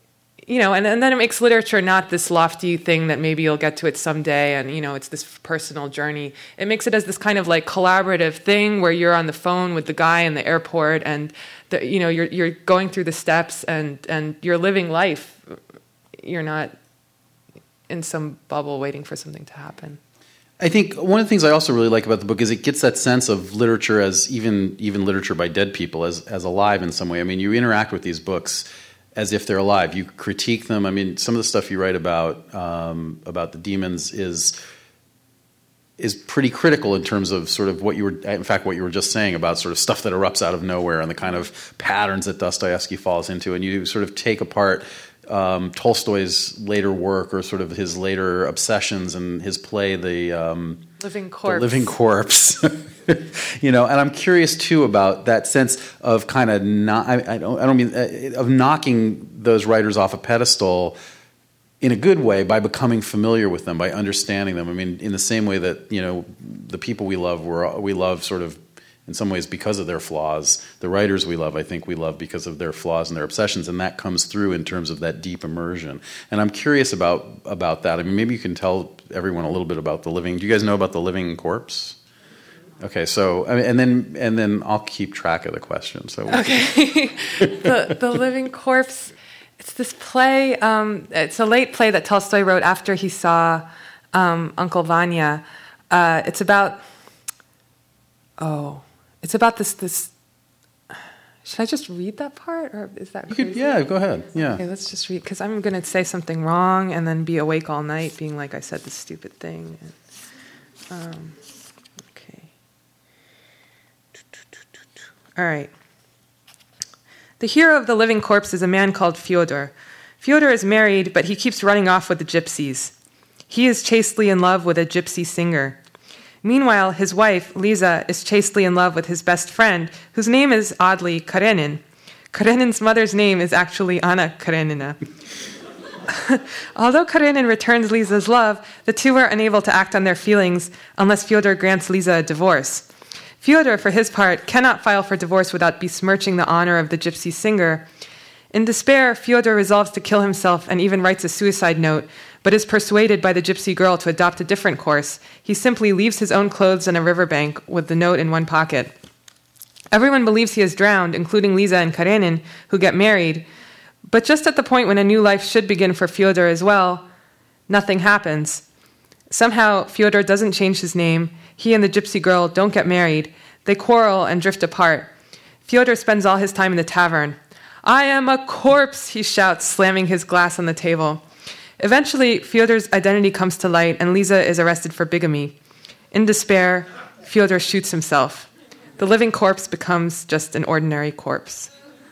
you know, and, and then it makes literature not this lofty thing that maybe you'll get to it someday and, you know, it's this personal journey. It makes it as this kind of like collaborative thing where you're on the phone with the guy in the airport and, the, you know, you're you're going through the steps and, and you're living life. You're not in some bubble waiting for something to happen. I think one of the things I also really like about the book is it gets that sense of literature as even even literature by dead people as as alive in some way. I mean, you interact with these books as if they're alive. You critique them. I mean, some of the stuff you write about um, about the demons is is pretty critical in terms of sort of what you were, in fact, what you were just saying about sort of stuff that erupts out of nowhere and the kind of patterns that Dostoevsky falls into. And you sort of take apart um, Tolstoy's later work or sort of his later obsessions and his play, the um, Living Corpse. The Living Corpse. You know, and I'm curious too about that sense of kind of not. I, I don't. I don't mean uh, of knocking those writers off a pedestal in a good way by becoming familiar with them, by understanding them. I mean, in the same way that, you know, the people we love, we're, we love sort of in some ways because of their flaws. The writers we love, I think we love because of their flaws and their obsessions, and that comes through in terms of that deep immersion. And I'm curious about about that. I mean, maybe you can tell everyone a little bit about the living. Do you guys know about the Living Corpse? Okay, so I mean, and then and then I'll keep track of the question. So okay, the the Living Corpse. It's this play. Um, it's a late play that Tolstoy wrote after he saw um, Uncle Vanya. Uh, it's about oh, it's about this this. Should I just read that part, or is that crazy? You could, yeah, go ahead. Yeah. Okay, let's just read, because I'm going to say something wrong and then be awake all night, being like I said this stupid thing. And, um, All right. The hero of The Living Corpse is a man called Fyodor. Fyodor is married, but he keeps running off with the gypsies. He is chastely in love with a gypsy singer. Meanwhile, his wife, Lisa, is chastely in love with his best friend, whose name is, oddly, Karenin. Karenin's mother's name is actually Anna Karenina. Although Karenin returns Lisa's love, the two are unable to act on their feelings unless Fyodor grants Lisa a divorce. Fyodor, for his part, cannot file for divorce without besmirching the honor of the gypsy singer. In despair, Fyodor resolves to kill himself and even writes a suicide note, but is persuaded by the gypsy girl to adopt a different course. He simply leaves his own clothes on a riverbank with the note in one pocket. Everyone believes he is drowned, including Lisa and Karenin, who get married. But just at the point when a new life should begin for Fyodor as well, nothing happens. Somehow, Fyodor doesn't change his name. He and the gypsy girl don't get married. They quarrel and drift apart. Fyodor spends all his time in the tavern. "I am a corpse," he shouts, slamming his glass on the table. Eventually, Fyodor's identity comes to light, and Lisa is arrested for bigamy. In despair, Fyodor shoots himself. The living corpse becomes just an ordinary corpse.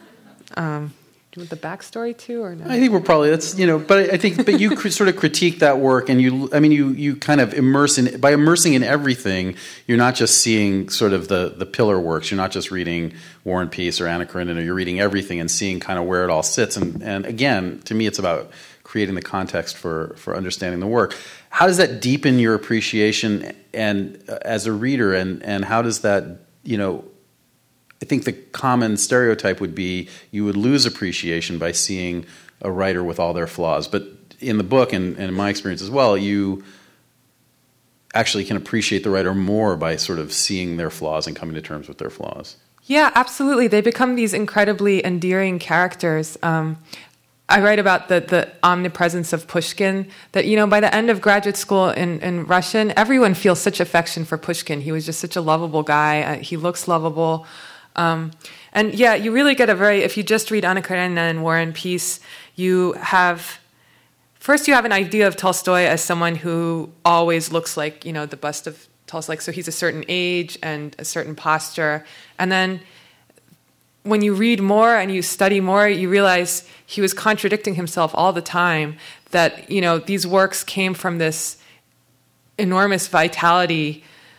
Um, do you want the backstory too, or no? I think we're probably that's you know, but I think but you sort of critique that work, and you I mean you you kind of immerse in by immersing in everything. You're not just seeing sort of the the pillar works. You're not just reading War and Peace or Anna Karenina. You're reading everything and seeing kind of where it all sits. And and again, to me, it's about creating the context for for understanding the work. How does that deepen your appreciation and uh, as a reader, and and how does that you know? I think the common stereotype would be you would lose appreciation by seeing a writer with all their flaws. But in the book, and, and in my experience as well, you actually can appreciate the writer more by sort of seeing their flaws and coming to terms with their flaws. Yeah, absolutely. They become these incredibly endearing characters. Um, I write about the, the omnipresence of Pushkin, that, you know, by the end of graduate school in, in Russian, everyone feels such affection for Pushkin. He was just such a lovable guy. Uh, he looks lovable. Um, and yeah, you really get a very, if you just read Anna Karenina and War and Peace, you have, first you have an idea of Tolstoy as someone who always looks like, you know, the bust of Tolstoy. Like, so he's a certain age and a certain posture. And then when you read more and you study more, you realize he was contradicting himself all the time, that, you know, these works came from this enormous vitality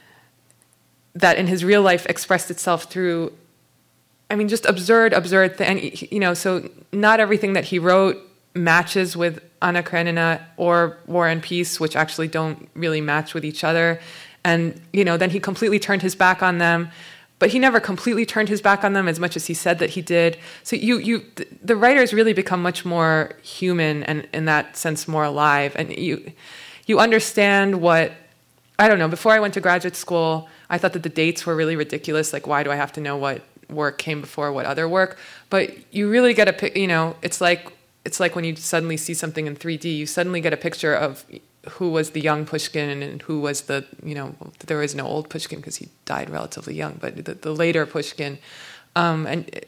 that in his real life expressed itself through, I mean, just absurd, absurd thing. You know, so not everything that he wrote matches with Anna Karenina or War and Peace, which actually don't really match with each other. And, you know, then he completely turned his back on them. but he never completely turned his back on them as much as he said that he did. So you, you, the writers really become much more human and in that sense more alive. And you, you understand what, I don't know, before I went to graduate school, I thought that the dates were really ridiculous. Like, why do I have to know what work came before what other work? But you really get a, you know, it's like, it's like when you suddenly see something in three D, you suddenly get a picture of who was the young Pushkin and who was the, you know, there is no old Pushkin because he died relatively young, but the, the later Pushkin. Um, and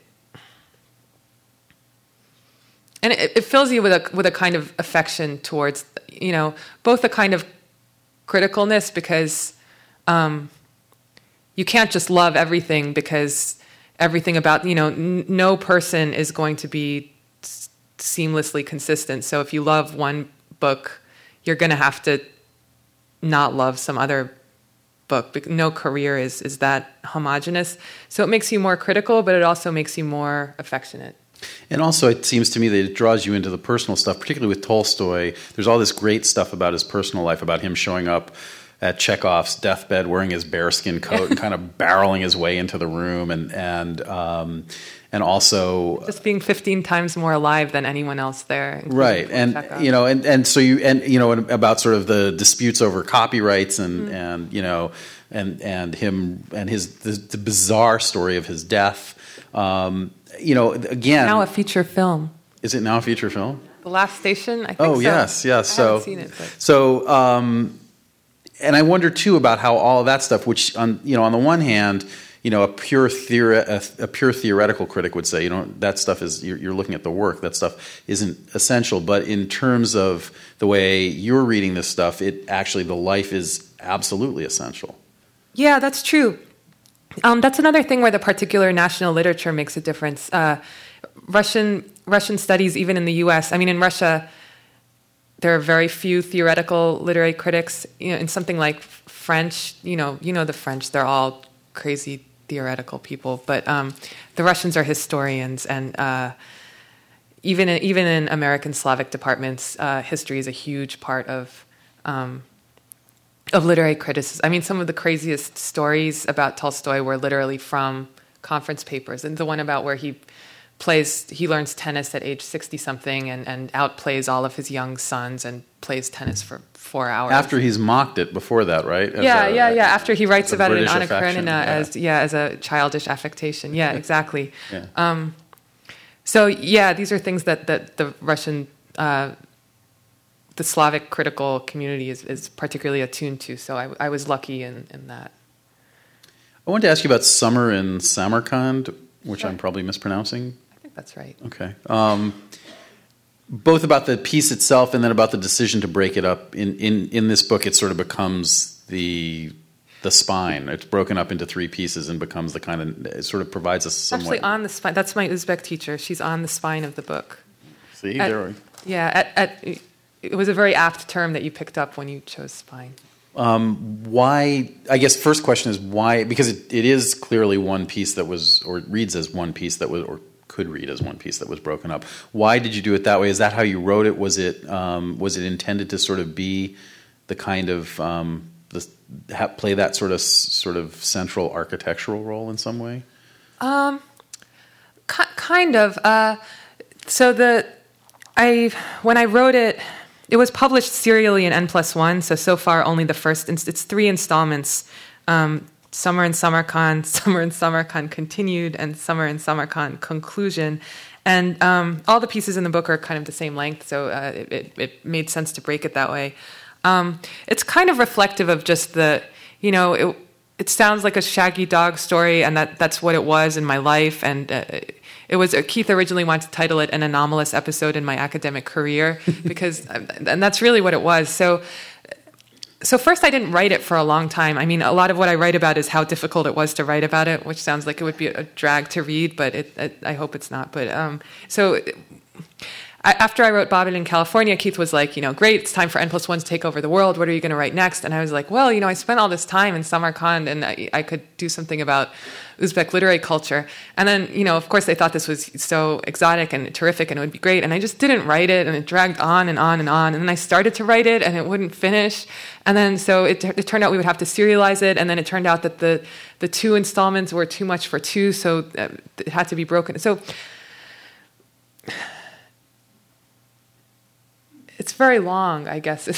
and it, it fills you with a with a kind of affection towards, you know, both a kind of criticalness because um, you can't just love everything because everything about, you know, n- no person is going to be s- seamlessly consistent. So if you love one book, you're going to have to not love some other book. No career is, is that homogenous. So it makes you more critical, but it also makes you more affectionate. And also, it seems to me that it draws you into the personal stuff, particularly with Tolstoy. There's all this great stuff about his personal life, about him showing up at Chekhov's deathbed wearing his bearskin coat and kind of barreling his way into the room, and and um, and also just being fifteen times more alive than anyone else there. Right, and Chekhov. you know, and, and so you and you know about sort of the disputes over copyrights and mm-hmm. and you know and and him and his the, the bizarre story of his death. Um, you know, again, now a feature film. Is it now a feature film? The Last Station. I think oh so. yes, yes. I so haven't seen it, but. so. Um, And I wonder too about how all of that stuff, which on you know on the one hand, you know, a pure theori- a, a pure theoretical critic would say, you know, that stuff is you're, you're looking at the work. That stuff isn't essential. But in terms of the way you're reading this stuff, it actually the life is absolutely essential. Yeah, that's true. Um, that's another thing where the particular national literature makes a difference. Uh, Russian Russian studies, even in the U S. I mean, in Russia, there are very few theoretical literary critics. You know, in something like French, you know, you know the French, they're all crazy theoretical people. But um, the Russians are historians, and uh, even in, even in American Slavic departments, uh, history is a huge part of um, of literary criticism. I mean, some of the craziest stories about Tolstoy were literally from conference papers, and the one about where he plays, he learns tennis at age sixty-something and, and outplays all of his young sons and plays tennis for four hours. After he's mocked it before that, right? As yeah, a, yeah, yeah. After he writes about British it in Anna affection, Karenina yeah. as, yeah, as a childish affectation. Yeah, exactly. yeah. Um, so, yeah, these are things that, that the Russian, uh, the Slavic critical community is, is particularly attuned to. So I, I was lucky in, in that. I wanted to ask you about Summer in Samarkand, which Sure. I'm probably mispronouncing. That's right. Okay. Um, both about the piece itself and then about the decision to break it up. In, in, in this book, it sort of becomes the the spine. It's broken up into three pieces and becomes the kind of, it sort of provides us somewhat. Actually, on the spine. That's my Uzbek teacher. She's on the spine of the book. See, at, there we Yeah, at, at, it was a very apt term that you picked up when you chose spine. Um, why, I guess first question is why, because it, it is clearly one piece that was, or it reads as one piece that was, or could read as one piece that was broken up. Why did you do it that way? Is that how you wrote it? Was it um, was it intended to sort of be the kind of um, the, ha, play that sort of sort of central architectural role in some way? Um, ki- kind of. Uh, so the I when I wrote it, it was published serially in N plus one. So so far only the first. Inst- it's three installments. Um, Summer in Samarkand, Summer in Samarkand Continued, and Summer in Samarkand Conclusion. And um, all the pieces in the book are kind of the same length, so uh, it, it, it made sense to break it that way. Um, it's kind of reflective of just the, you know, it, it sounds like a shaggy dog story, and that, that's what it was in my life. And uh, it was, uh, Keith originally wanted to title it An Anomalous Episode in My Academic Career, because, and that's really what it was. So, So first I didn't write it for a long time. I mean, a lot of what I write about is how difficult it was to write about it, which sounds like it would be a drag to read, but it, it, I hope it's not. But um, so I, after I wrote Babel in California, Keith was like, you know, great, it's time for N plus one to take over the world. What are you going to write next? And I was like, well, you know, I spent all this time in Samarkand, and I, I could do something about Uzbek literary culture. And then, you know, of course, they thought this was so exotic and terrific and it would be great. And I just didn't write it, and it dragged on and on and on. And then I started to write it, and it wouldn't finish. And then so it, it turned out we would have to serialize it. And then it turned out that the, the two installments were too much for two, so it had to be broken. So it's very long, I guess.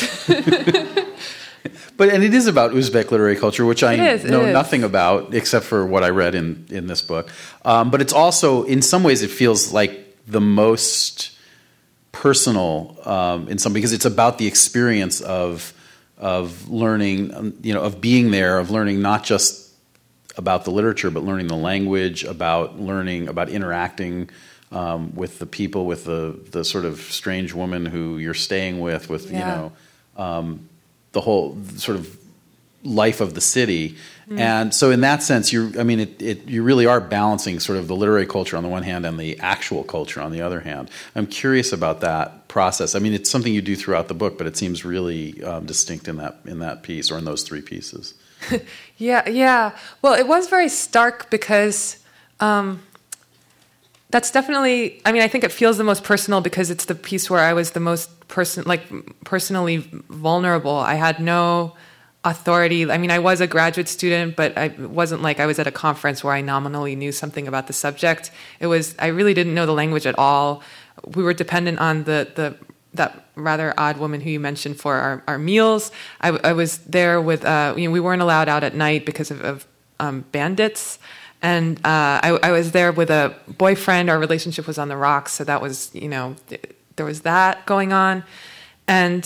But and it is about Uzbek literary culture, which I is, know nothing about except for what I read in, in this book. Um, but it's also, in some ways, it feels like the most personal um, in some, because it's about the experience of of learning, um, you know, of being there, of learning not just about the literature, but learning the language, about learning, about interacting um, with the people, with the the sort of strange woman who you're staying with, with yeah. you know. Um, the whole sort of life of the city. Mm. And so in that sense, you're, I mean, it, it, you really are balancing sort of the literary culture on the one hand and the actual culture on the other hand. I'm curious about that process. I mean, it's something you do throughout the book, but it seems really um, distinct in that, in that piece, or in those three pieces. yeah, yeah. Well, it was very stark because um, that's definitely, I mean, I think it feels the most personal because it's the piece where I was the most person, like personally vulnerable. I had no authority. I mean, I was a graduate student, but I, it wasn't like I was at a conference where I nominally knew something about the subject. It was, I really didn't know the language at all. We were dependent on the, the that rather odd woman who you mentioned for our, our meals. I, I was there with, uh, you know, we weren't allowed out at night because of, of um, bandits. And uh, I, I was there with a boyfriend. Our relationship was on the rocks, so that was, you know, there was that going on. And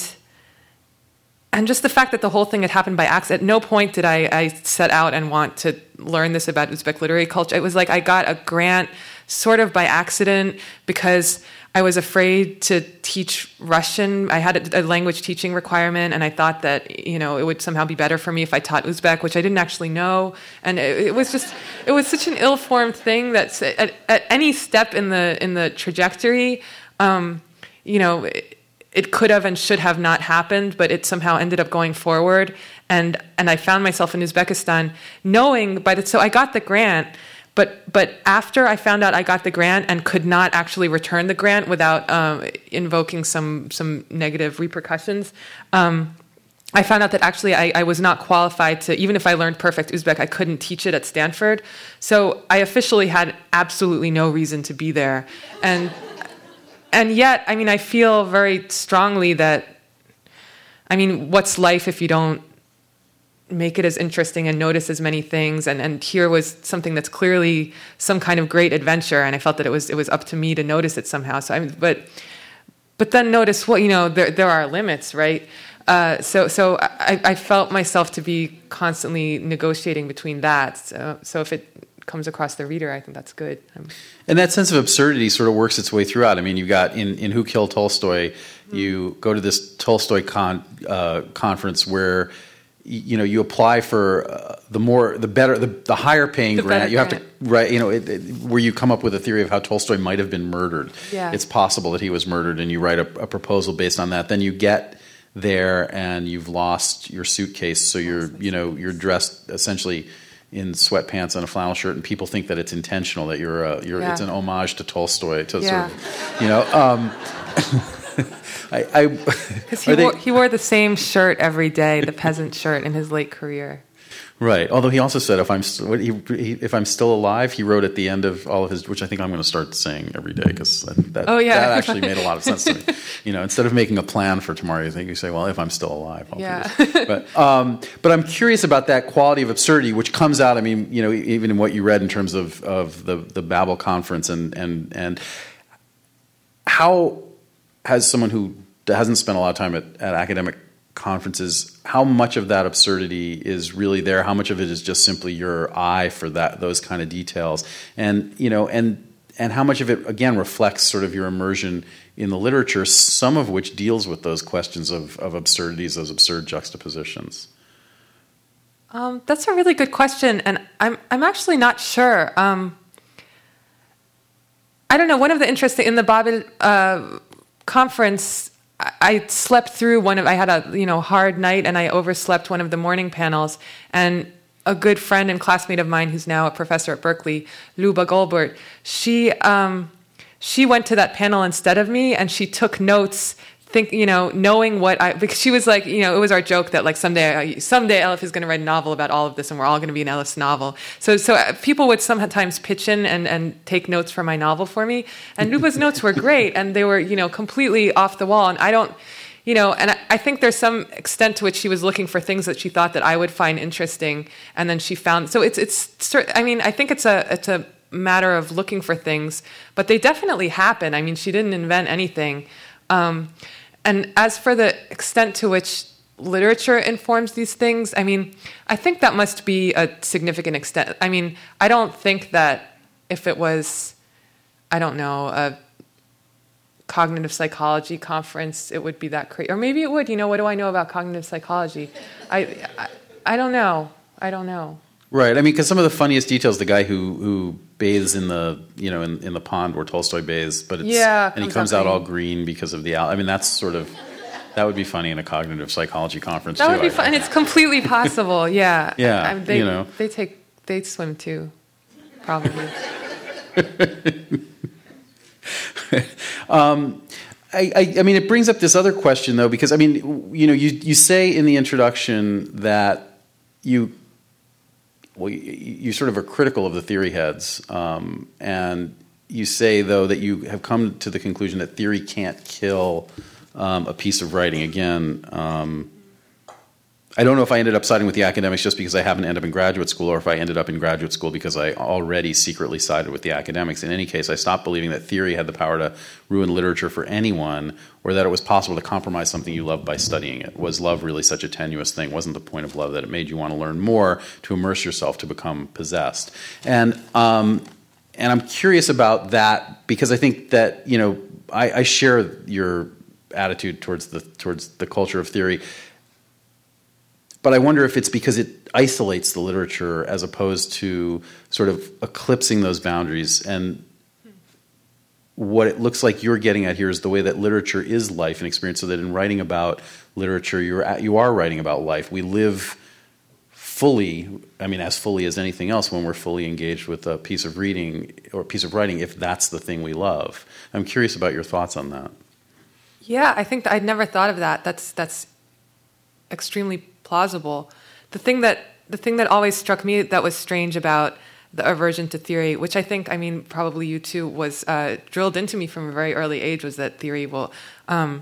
and just the fact that the whole thing had happened by accident. At no point did I, I set out and want to learn this about Uzbek literary culture. It was like I got a grant sort of by accident because I was afraid to teach Russian. I had a, a language teaching requirement, and I thought that, you know, it would somehow be better for me if I taught Uzbek, which I didn't actually know. And it, it was just, it was such an ill-formed thing that at, at any step in the in the trajectory, um, you know, it, it could have and should have not happened, but it somehow ended up going forward. And and I found myself in Uzbekistan, knowing by the so I got the grant. But but after I found out I got the grant and could not actually return the grant without um, invoking some some negative repercussions, um, I found out that actually I, I was not qualified to, even if I learned perfect Uzbek, I couldn't teach it at Stanford. So I officially had absolutely no reason to be there. And and yet, I mean, I feel very strongly that, I mean, what's life if you don't make it as interesting and notice as many things, and, and here was something that's clearly some kind of great adventure, and I felt that it was it was up to me to notice it somehow. So I but but then notice what, you know, there there are limits, right? Uh, so so I, I felt myself to be constantly negotiating between that. So, so if it comes across the reader, I think that's good. Um, and that sense of absurdity sort of works its way throughout. I mean, you've got in, in Who Killed Tolstoy, mm-hmm. you go to this Tolstoy con, uh, conference where you know, you apply for uh, the more, the better, the, the higher paying the grant. You have grant. to, right? You know, it, it, where you come up with a theory of how Tolstoy might have been murdered. Yeah. It's possible that he was murdered, and you write a, a proposal based on that. Then you get there, and you've lost your suitcase, so you're, you know, you're dressed essentially in sweatpants and a flannel shirt, and people think that it's intentional, that you're, a, you're, yeah. it's an homage to Tolstoy, to yeah. sort of, you know. Um, I, Because he, they, wore, he wore the same shirt every day, the peasant shirt, in his late career. Right. Although he also said, if I'm st- he, he, if I'm still alive, he wrote at the end of all of his, which I think I'm going to start saying every day, because that, that, oh, yeah. that actually made a lot of sense to me. You know, instead of making a plan for tomorrow, you think you say, well, if I'm still alive, I'll yeah. do this. But, um, but I'm curious about that quality of absurdity, which comes out, I mean, you know, even in what you read in terms of, of the, the Babel conference, and, and, and how has someone who hasn't spent a lot of time at, at academic conferences, how much of that absurdity is really there? How much of it is just simply your eye for that, those kind of details? And, you know, and, and how much of it, again, reflects sort of your immersion in the literature, some of which deals with those questions of, of absurdities, those absurd juxtapositions? Um, that's a really good question, and I'm I'm actually not sure. Um, I don't know. One of the interesting in the Babel uh, conference, I, I slept through one of, I had a, you know, hard night and I overslept one of the morning panels, and a good friend and classmate of mine who's now a professor at Berkeley, Luba Goldbert, she, um, she went to that panel instead of me, and she took notes, think, you know, knowing what I, because she was like, you know, it was our joke that like someday, someday Elif is going to write a novel about all of this, and we're all going to be in Elif's novel. So, so people would sometimes pitch in and, and take notes for my novel for me, and Luba's notes were great, and they were, you know, completely off the wall, and I don't, you know, and I, I think there's some extent to which she was looking for things that she thought that I would find interesting, and then she found, so it's, it's, I mean, I think it's a, it's a matter of looking for things, but they definitely happen. I mean, she didn't invent anything. Um, And as for the extent to which literature informs these things, I mean, I think that must be a significant extent. I mean, I don't think that if it was, I don't know, a cognitive psychology conference, it would be that crazy. Or maybe it would. You know, what do I know about cognitive psychology? I, I, I don't know. I don't know. Right. I mean, because some of the funniest details, the guy who, who bathes in the, you know, in, in the pond where Tolstoy bathes, but it's, yeah, and he comes out, out all green because of the, al- I mean, that's sort of, that would be funny in a cognitive psychology conference that too. That would be fun. And it's completely possible. Yeah. Yeah. I, they, you know. They take, they swim too, probably. um, I, I, I mean, it brings up this other question though, because I mean, you know, you, you say in the introduction that you, well, you, you sort of are critical of the theory heads, um, and you say, though, that you have come to the conclusion that theory can't kill um, a piece of writing. Again, um, I don't know if I ended up siding with the academics just because I happened to end up in graduate school, or if I ended up in graduate school because I already secretly sided with the academics. In any case, I stopped believing that theory had the power to ruin literature for anyone, or that it was possible to compromise something you loved by studying it. Was love really such a tenuous thing? Wasn't the point of love that it made you want to learn more, to immerse yourself, to become possessed? And um, and I'm curious about that because I think that, you know, I, I share your attitude towards the towards the culture of theory. But I wonder if it's because it isolates the literature as opposed to sort of eclipsing those boundaries. And what it looks like you're getting at here is the way that literature is life and experience, so that in writing about literature, you're at, you are writing about life. We live fully, I mean, as fully as anything else when we're fully engaged with a piece of reading or a piece of writing, if that's the thing we love. I'm curious about your thoughts on that. Yeah, I think that I'd never thought of that. That's that's extremely plausible. The thing that the thing that always struck me that was strange about the aversion to theory, which I think, I mean, probably you too, was uh, drilled into me from a very early age, was that theory will. Um,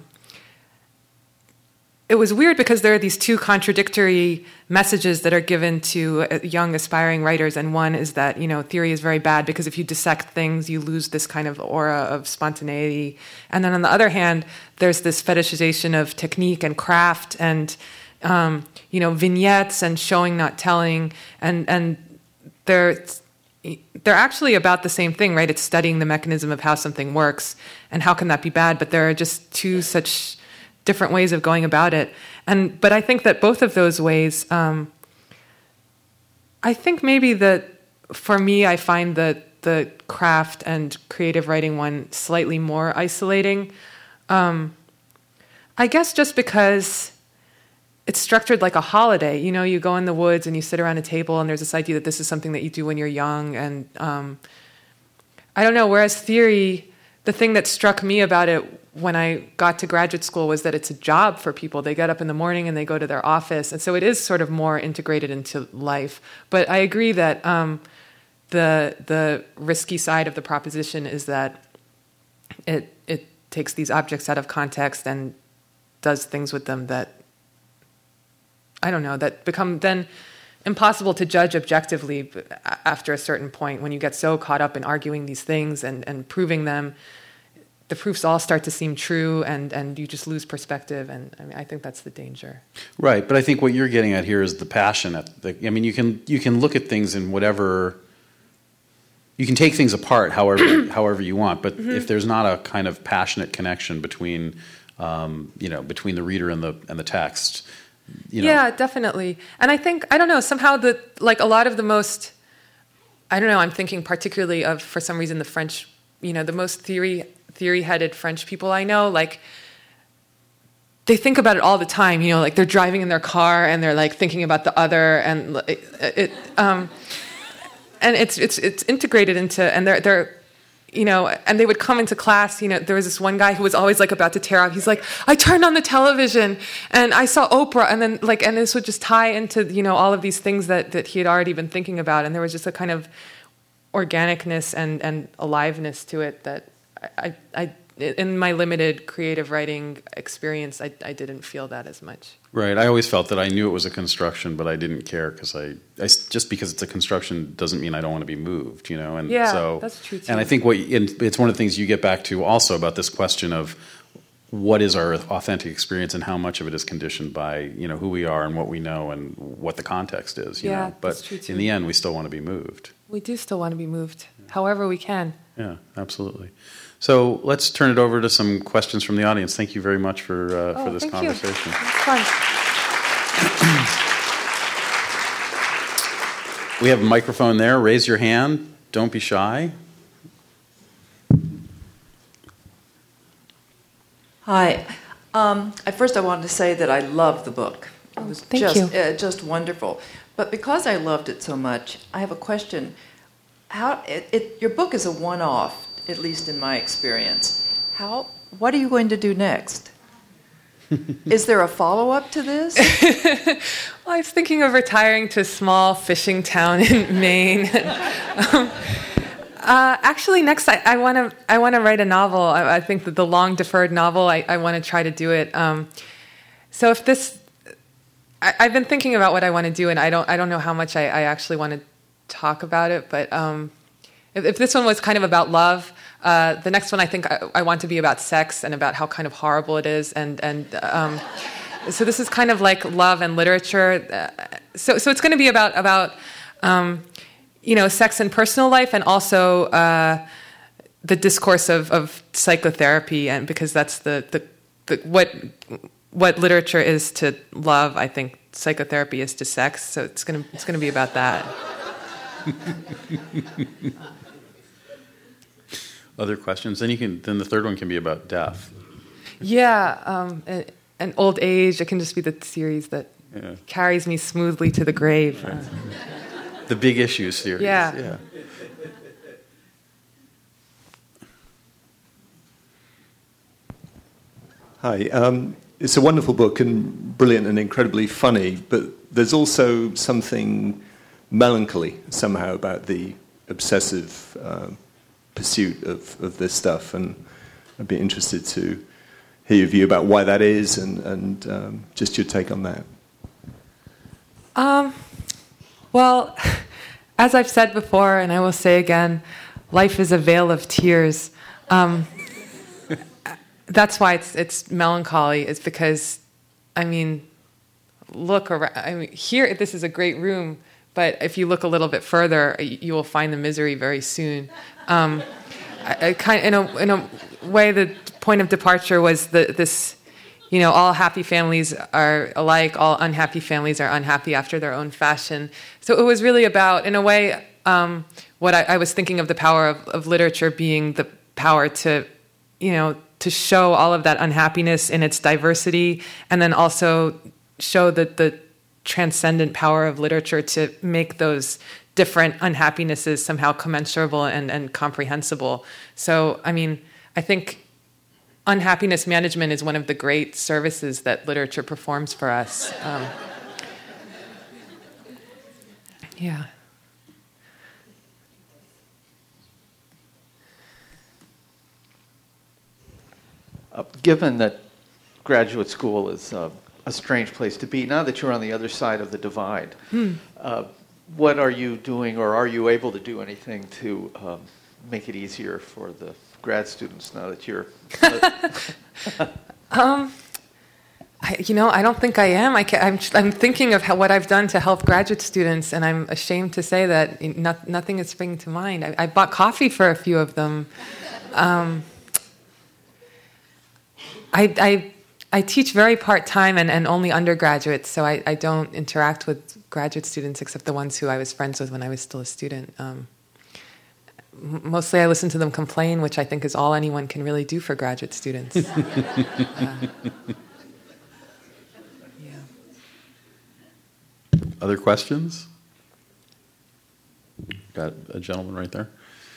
it was weird because there are these two contradictory messages that are given to young aspiring writers, and one is that, you know, theory is very bad because if you dissect things, you lose this kind of aura of spontaneity. And then on the other hand, there's this fetishization of technique and craft and Um, you know, vignettes and showing, not telling, and and they're they're actually about the same thing, right? It's studying the mechanism of how something works, and how can that be bad? But there are just two such different ways of going about it. And but I think that both of those ways, um, I think maybe that for me, I find the the craft and creative writing one slightly more isolating. Um, I guess just because it's structured like a holiday. You know, you go in the woods and you sit around a table and there's this idea that this is something that you do when you're young. And um, I don't know, whereas theory, the thing that struck me about it when I got to graduate school was that it's a job for people. They get up in the morning and they go to their office. And so it is sort of more integrated into life. But I agree that um, the the risky side of the proposition is that it it takes these objects out of context and does things with them that, I don't know, that become then impossible to judge objectively after a certain point. When you get so caught up in arguing these things and, and proving them, the proofs all start to seem true, and, and you just lose perspective. And I mean, I think that's the danger. Right, but I think what you're getting at here is the passion. At the, I mean, you can you can look at things in whatever. You can take things apart however however you want, but mm-hmm. if there's not a kind of passionate connection between, um, you know, between the reader and the and the text. You know. Yeah, definitely. And I think, I don't know, somehow the, like a lot of the most, I don't know, I'm thinking particularly of, for some reason, the French, you know, the most theory theory-headed French people I know, like, they think about it all the time, you know, like they're driving in their car and they're like thinking about the other, and it, it um, and it's it's it's integrated into, and they're they're, you know, and they would come into class, you know, there was this one guy who was always like about to tear up. He's like, I turned on the television and I saw Oprah, and then like, and this would just tie into, you know, all of these things that that he had already been thinking about, and there was just a kind of organicness and and aliveness to it that I I. in my limited creative writing experience, I, I didn't feel that as much. Right. I always felt that I knew it was a construction, but I didn't care because I, I, just because it's a construction doesn't mean I don't want to be moved, you know. And yeah, so, that's true too. And I think what and it's one of the things you get back to also about this question of what is our authentic experience and how much of it is conditioned by, you know, who we are and what we know and what the context is. You yeah, know? But that's true too. In the end, we still want to be moved. We do still want to be moved, however we can. Yeah, absolutely. So let's turn it over to some questions from the audience. Thank you very much for uh, oh, for this thank conversation. You. It's fun. We have a microphone there. Raise your hand. Don't be shy. Hi. Um, at first, I wanted to say that I loved the book. It was Thank just you. Uh, just wonderful. But because I loved it so much, I have a question. How it, it, your book is a one-off, at least in my experience. How? What are you going to do next? Is there a follow-up to this? Well, I was thinking of retiring to a small fishing town in Maine. um, uh, actually, next I want to I want to write a novel. I, I think that the long deferred novel. I, I want to try to do it. Um, so if this, I, I've been thinking about what I want to do, and I don't I don't know how much I, I actually want to talk about it. But um, if, if this one was kind of about love. Uh, the next one, I think, I, I want to be about sex and about how kind of horrible it is, and and um, so this is kind of like love and literature. Uh, so so it's going to be about about um, you know, sex and personal life, and also uh, the discourse of, of psychotherapy, and because that's the, the the what what literature is to love, I think psychotherapy is to sex. So it's gonna it's gonna be about that. Other questions? Then you can. Then the third one can be about death. Yeah, um, and, and old age. It can just be the series that yeah. carries me smoothly to the grave. Right. The big issue series. Yeah. yeah. Hi. Um, it's a wonderful book and brilliant and incredibly funny, but there's also something melancholy somehow about the obsessive. Um, pursuit of, of this stuff, and I'd be interested to hear your view about why that is, and, and um, just your take on that. Um, well, as I've said before, and I will say again, life is a veil of tears. Um, that's why it's it's melancholy. It's because, I mean, look around. I mean, here this is a great room, but if you look a little bit further, you will find the misery very soon. Um, I, I kind of, in a in a way, the point of departure was the, this, you know, all happy families are alike, all unhappy families are unhappy after their own fashion. So it was really about, in a way, um, what I, I was thinking of the power of, of literature being the power to, you know, to show all of that unhappiness in its diversity, and then also show that the transcendent power of literature to make those different unhappinesses somehow commensurable and, and comprehensible. So, I mean, I think unhappiness management is one of the great services that literature performs for us. Um, yeah. Uh, given that graduate school is uh, a strange place to be, now that you're on the other side of the divide, hmm. uh, what are you doing, or are you able to do anything to um, make it easier for the grad students now that you're... um, I, you know, I don't think I am. I can, I'm, I'm thinking of how, what I've done to help graduate students, and I'm ashamed to say that not, nothing is springing to mind. I, I bought coffee for a few of them. Um, I... I I teach very part-time and, and only undergraduates, so I, I don't interact with graduate students except the ones who I was friends with when I was still a student. Um, mostly I listen to them complain, which I think is all anyone can really do for graduate students. uh, yeah. Other questions? Got a gentleman right there.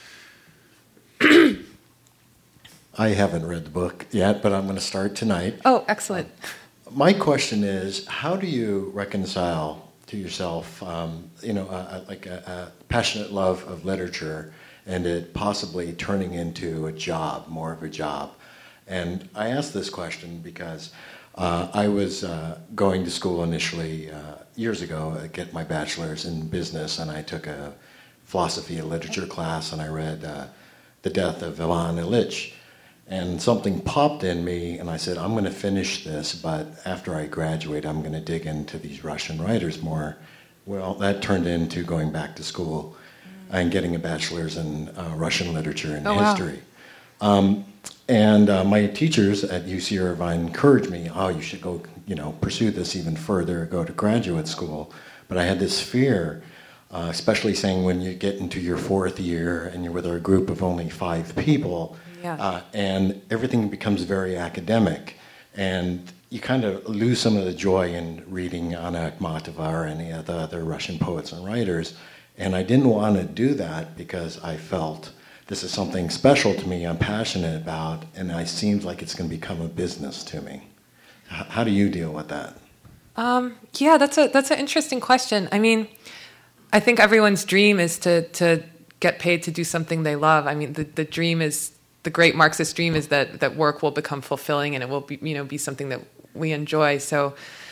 I haven't read the book yet, but I'm going to start tonight. Oh, excellent. My question is, how do you reconcile to yourself, um, you know, uh, like a, a passionate love of literature and it possibly turning into a job, more of a job? And I ask this question because uh, I was uh, going to school initially uh, years ago to get my bachelor's in business, and I took a philosophy and literature class, and I read uh, The Death of Ivan Ilyich. And something popped in me, and I said, I'm going to finish this, but after I graduate, I'm going to dig into these Russian writers more. Well, that turned into going back to school and getting a bachelor's in uh, Russian literature and oh, history. Wow. Um, and uh, my teachers at U C Irvine encouraged me, oh, you should go, you know, pursue this even further, go to graduate school. But I had this fear, uh, especially saying when you get into your fourth year and you're with a group of only five people, Yeah. Uh, and everything becomes very academic, and you kind of lose some of the joy in reading Anna Akhmatova or any of the other Russian poets and writers. And I didn't want to do that because I felt this is something special to me, I'm passionate about, and it seems like it's going to become a business to me. H- how do you deal with that? Um, yeah, that's a that's an interesting question. I mean, I think everyone's dream is to to get paid to do something they love. I mean, the, the dream is the great Marxist dream is that that work will become fulfilling and it will be you know be something that we enjoy. So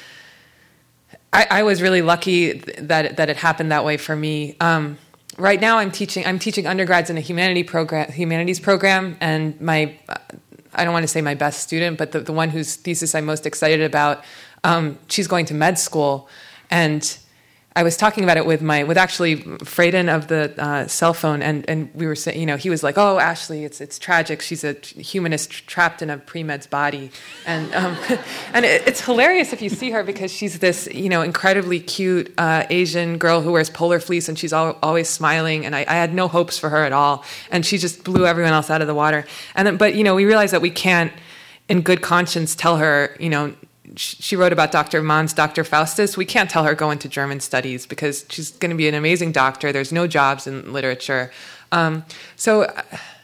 I, I was really lucky that that it happened that way for me. Um, right now, I'm teaching I'm teaching undergrads in a humanity program humanities program, and my I don't want to say my best student, but the, the one whose thesis I'm most excited about, um, she's going to med school, and I was talking about it with my, with actually Freyden of the uh, cell phone, and, and we were saying, you know, he was like, oh, Ashley, it's it's tragic. She's a humanist trapped in a pre-med's body. And um, and it, it's hilarious if you see her because she's this, you know, incredibly cute uh, Asian girl who wears polar fleece, and she's al- always smiling, and I, I had no hopes for her at all. And she just blew everyone else out of the water. And then, but, you know, we realized that we can't, in good conscience, tell her, you know, she wrote about Doctor Mann's Doctor Faustus. We can't tell her go into German studies because she's going to be an amazing doctor. There's no jobs in literature. Um, so,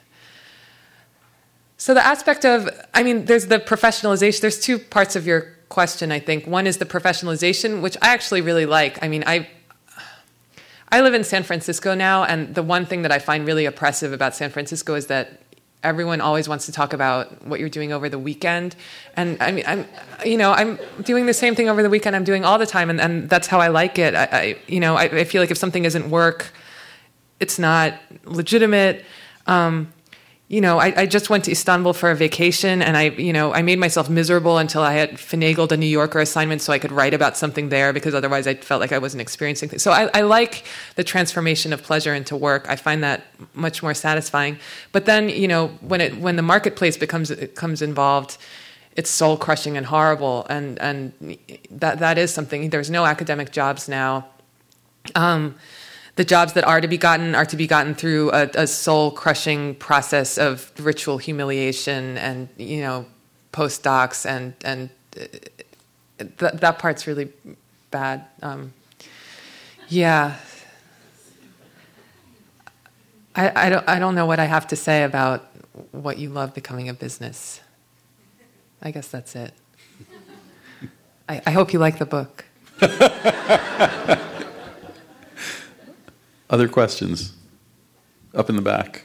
so the aspect of, I mean, there's the professionalization. There's two parts of your question, I think. One is the professionalization, which I actually really like. I mean, I, I live in San Francisco now, and the one thing that I find really oppressive about San Francisco is that everyone always wants to talk about what you're doing over the weekend. And I mean, I'm, you know, I'm doing the same thing over the weekend I'm doing all the time. And, and that's how I like it. I, I you know, I, I feel like if something isn't work, it's not legitimate. Um, you know, I, I just went to Istanbul for a vacation, and I, you know, I made myself miserable until I had finagled a New Yorker assignment so I could write about something there, because otherwise I felt like I wasn't experiencing things. So I, I like the transformation of pleasure into work. I find that much more satisfying. But then, you know, when it when the marketplace becomes it comes involved, it's soul crushing and horrible. And and that that is something. There's no academic jobs now. Um, The jobs that are to be gotten are to be gotten through a, a soul-crushing process of ritual humiliation and, you know, postdocs, and and th- that part's really bad. Um, yeah, I, I don't I don't know what I have to say about what you love becoming a business. I guess that's it. I, I hope you like the book. Other questions? Up in the back.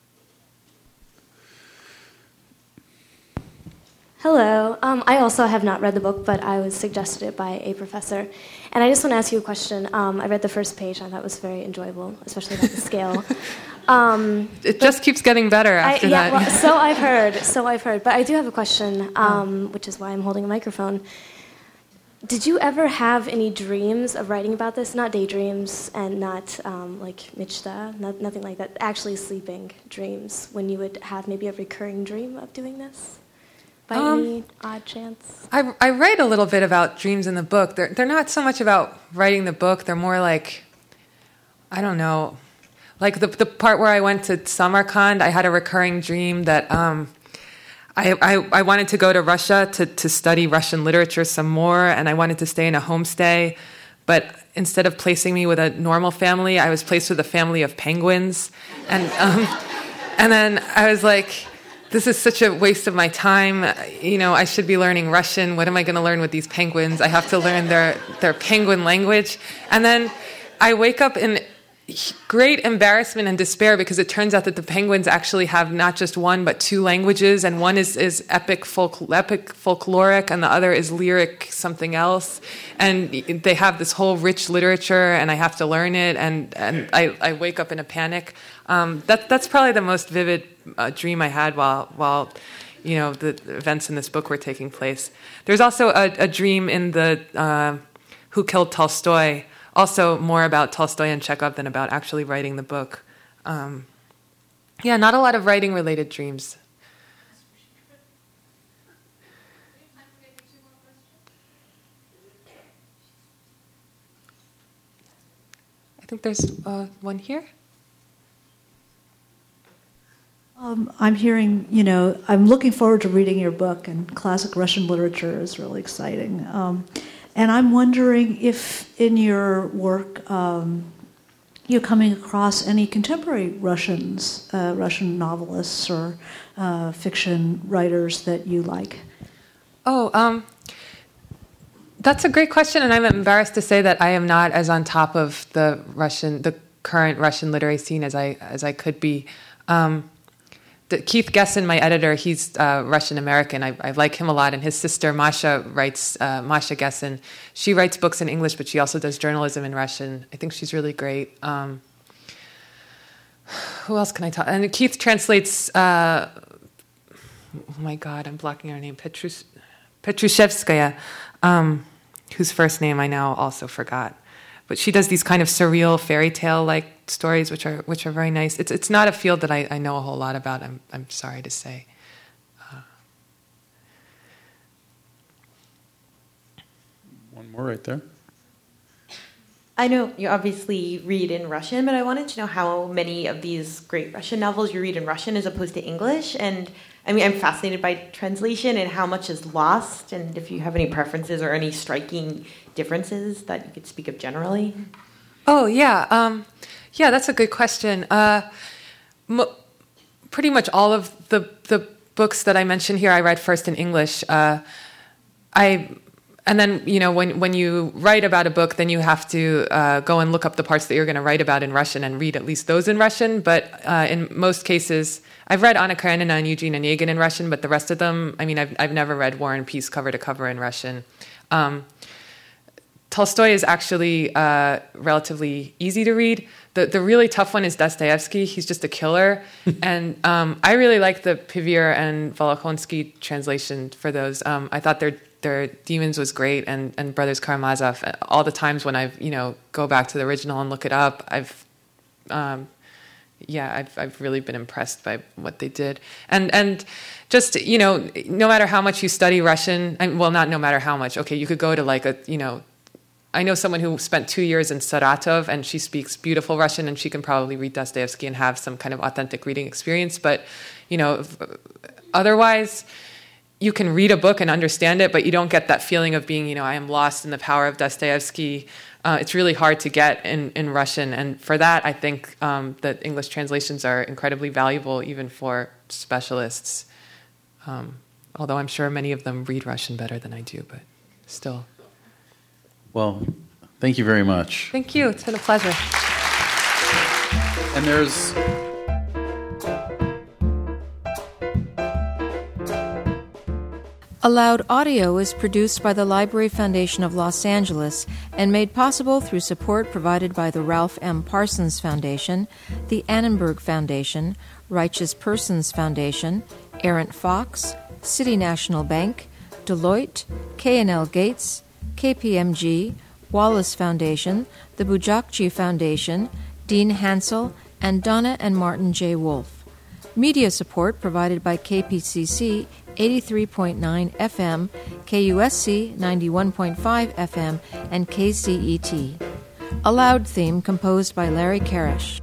Hello. Um, I also have not read the book, but I was suggested it by a professor. And I just want to ask you a question. Um, I read the first page, and I thought it was very enjoyable, especially about the scale. Um, it just keeps getting better after I, yeah, that. Well, so I've heard. So I've heard. But I do have a question, um, which is why I'm holding a microphone. Did you ever have any dreams of writing about this? Not daydreams and not um, like Michta, not, nothing like that. Actually sleeping dreams, when you would have maybe a recurring dream of doing this? By um, any odd chance? I, I write a little bit about dreams in the book. They're, they're not so much about writing the book. They're more like, I don't know. like the the part where I went to Samarkand, I had a recurring dream that um, I, I I wanted to go to Russia to to study Russian literature some more, and I wanted to stay in a homestay, but instead of placing me with a normal family, I was placed with a family of penguins, and um, and then I was like, this is such a waste of my time. You know, I should be learning Russian. What am I going to learn with these penguins? I have to learn their, their penguin language. And then I wake up in great embarrassment and despair because it turns out that the penguins actually have not just one but two languages, and one is, is epic, folk, epic folkloric and the other is lyric something else. And they have this whole rich literature, and I have to learn it, and, and I, I wake up in a panic. Um, that, that's probably the most vivid uh, dream I had while, while you know, the events in this book were taking place. There's also a, a dream in the uh, Who Killed Tolstoy, also more about Tolstoy and Chekhov than about actually writing the book. Um, yeah, not a lot of writing-related dreams. I think there's uh, one here. Um, I'm hearing, you know, I'm looking forward to reading your book, and classic Russian literature is really exciting. Um, and I'm wondering if in your work um, you're coming across any contemporary Russians, uh, Russian novelists or uh, fiction writers that you like. Oh, um, that's a great question, and I'm embarrassed to say that I am not as on top of the Russian, the current Russian literary scene as I as I could be. Um, the, Keith Gesson, my editor, he's uh, Russian American. I, I like him a lot, and his sister Masha writes. Uh, Masha Gesson, she writes books in English, but she also does journalism in Russian. I think she's really great. Um, who else can I talk? And Keith translates. Uh, oh my God, I'm blocking her name. Petrus, Petrushevskaya. Um, whose first name I now also forgot. But she does these kind of surreal fairy tale-like stories, which are which are very nice. It's it's not a field that I, I know a whole lot about, I'm I'm sorry to say. Uh, One more right there. I know you obviously read in Russian, but I wanted to know how many of these great Russian novels you read in Russian as opposed to English. And I mean, I'm fascinated by translation and how much is lost, and if you have any preferences or any striking differences that you could speak of generally. Oh, yeah. Um, yeah, that's a good question. Uh, mo- pretty much all of the, the books that I mentioned here, I read first in English. Uh, I... And then, you know, when, when you write about a book, then you have to uh, go and look up the parts that you're going to write about in Russian and read at least those in Russian. But uh, in most cases, I've read Anna Karenina and Eugene Onegin in Russian, but the rest of them, I mean, I've, I've never read War and Peace cover to cover in Russian. Um, Tolstoy is actually uh, relatively easy to read. The the really tough one is Dostoevsky. He's just a killer. And um, I really like the Pivir and Volokhonsky translation for those. Um, I thought their their Demons was great, and, and Brothers Karamazov. All the times when I've, you know, go back to the original and look it up, I've, um, yeah, I've I've really been impressed by what they did. And and just, you know, no matter how much you study Russian, and well, not no matter how much. Okay, you could go to like a, you know, I know someone who spent two years in Saratov, and she speaks beautiful Russian, and she can probably read Dostoevsky and have some kind of authentic reading experience. But, you know, otherwise, you can read a book and understand it, but you don't get that feeling of being, you know, I am lost in the power of Dostoevsky. Uh, it's really hard to get in, in Russian. And for that, I think um, that English translations are incredibly valuable, even for specialists. Um, although I'm sure many of them read Russian better than I do, but still. Well, thank you very much. Thank you. It's been a pleasure. And there's... Aloud Audio is produced by the Library Foundation of Los Angeles and made possible through support provided by the Ralph M. Parsons Foundation, the Annenberg Foundation, Righteous Persons Foundation, Errant Fox, City National Bank, Deloitte, K and L Gates, K P M G, Wallace Foundation, the Bujakji Foundation, Dean Hansel, and Donna and Martin J. Wolfe. Media support provided by K P C C eighty-three point nine F M, K U S C ninety-one point five F M, and K C E T. A Loud theme composed by Larry Karash.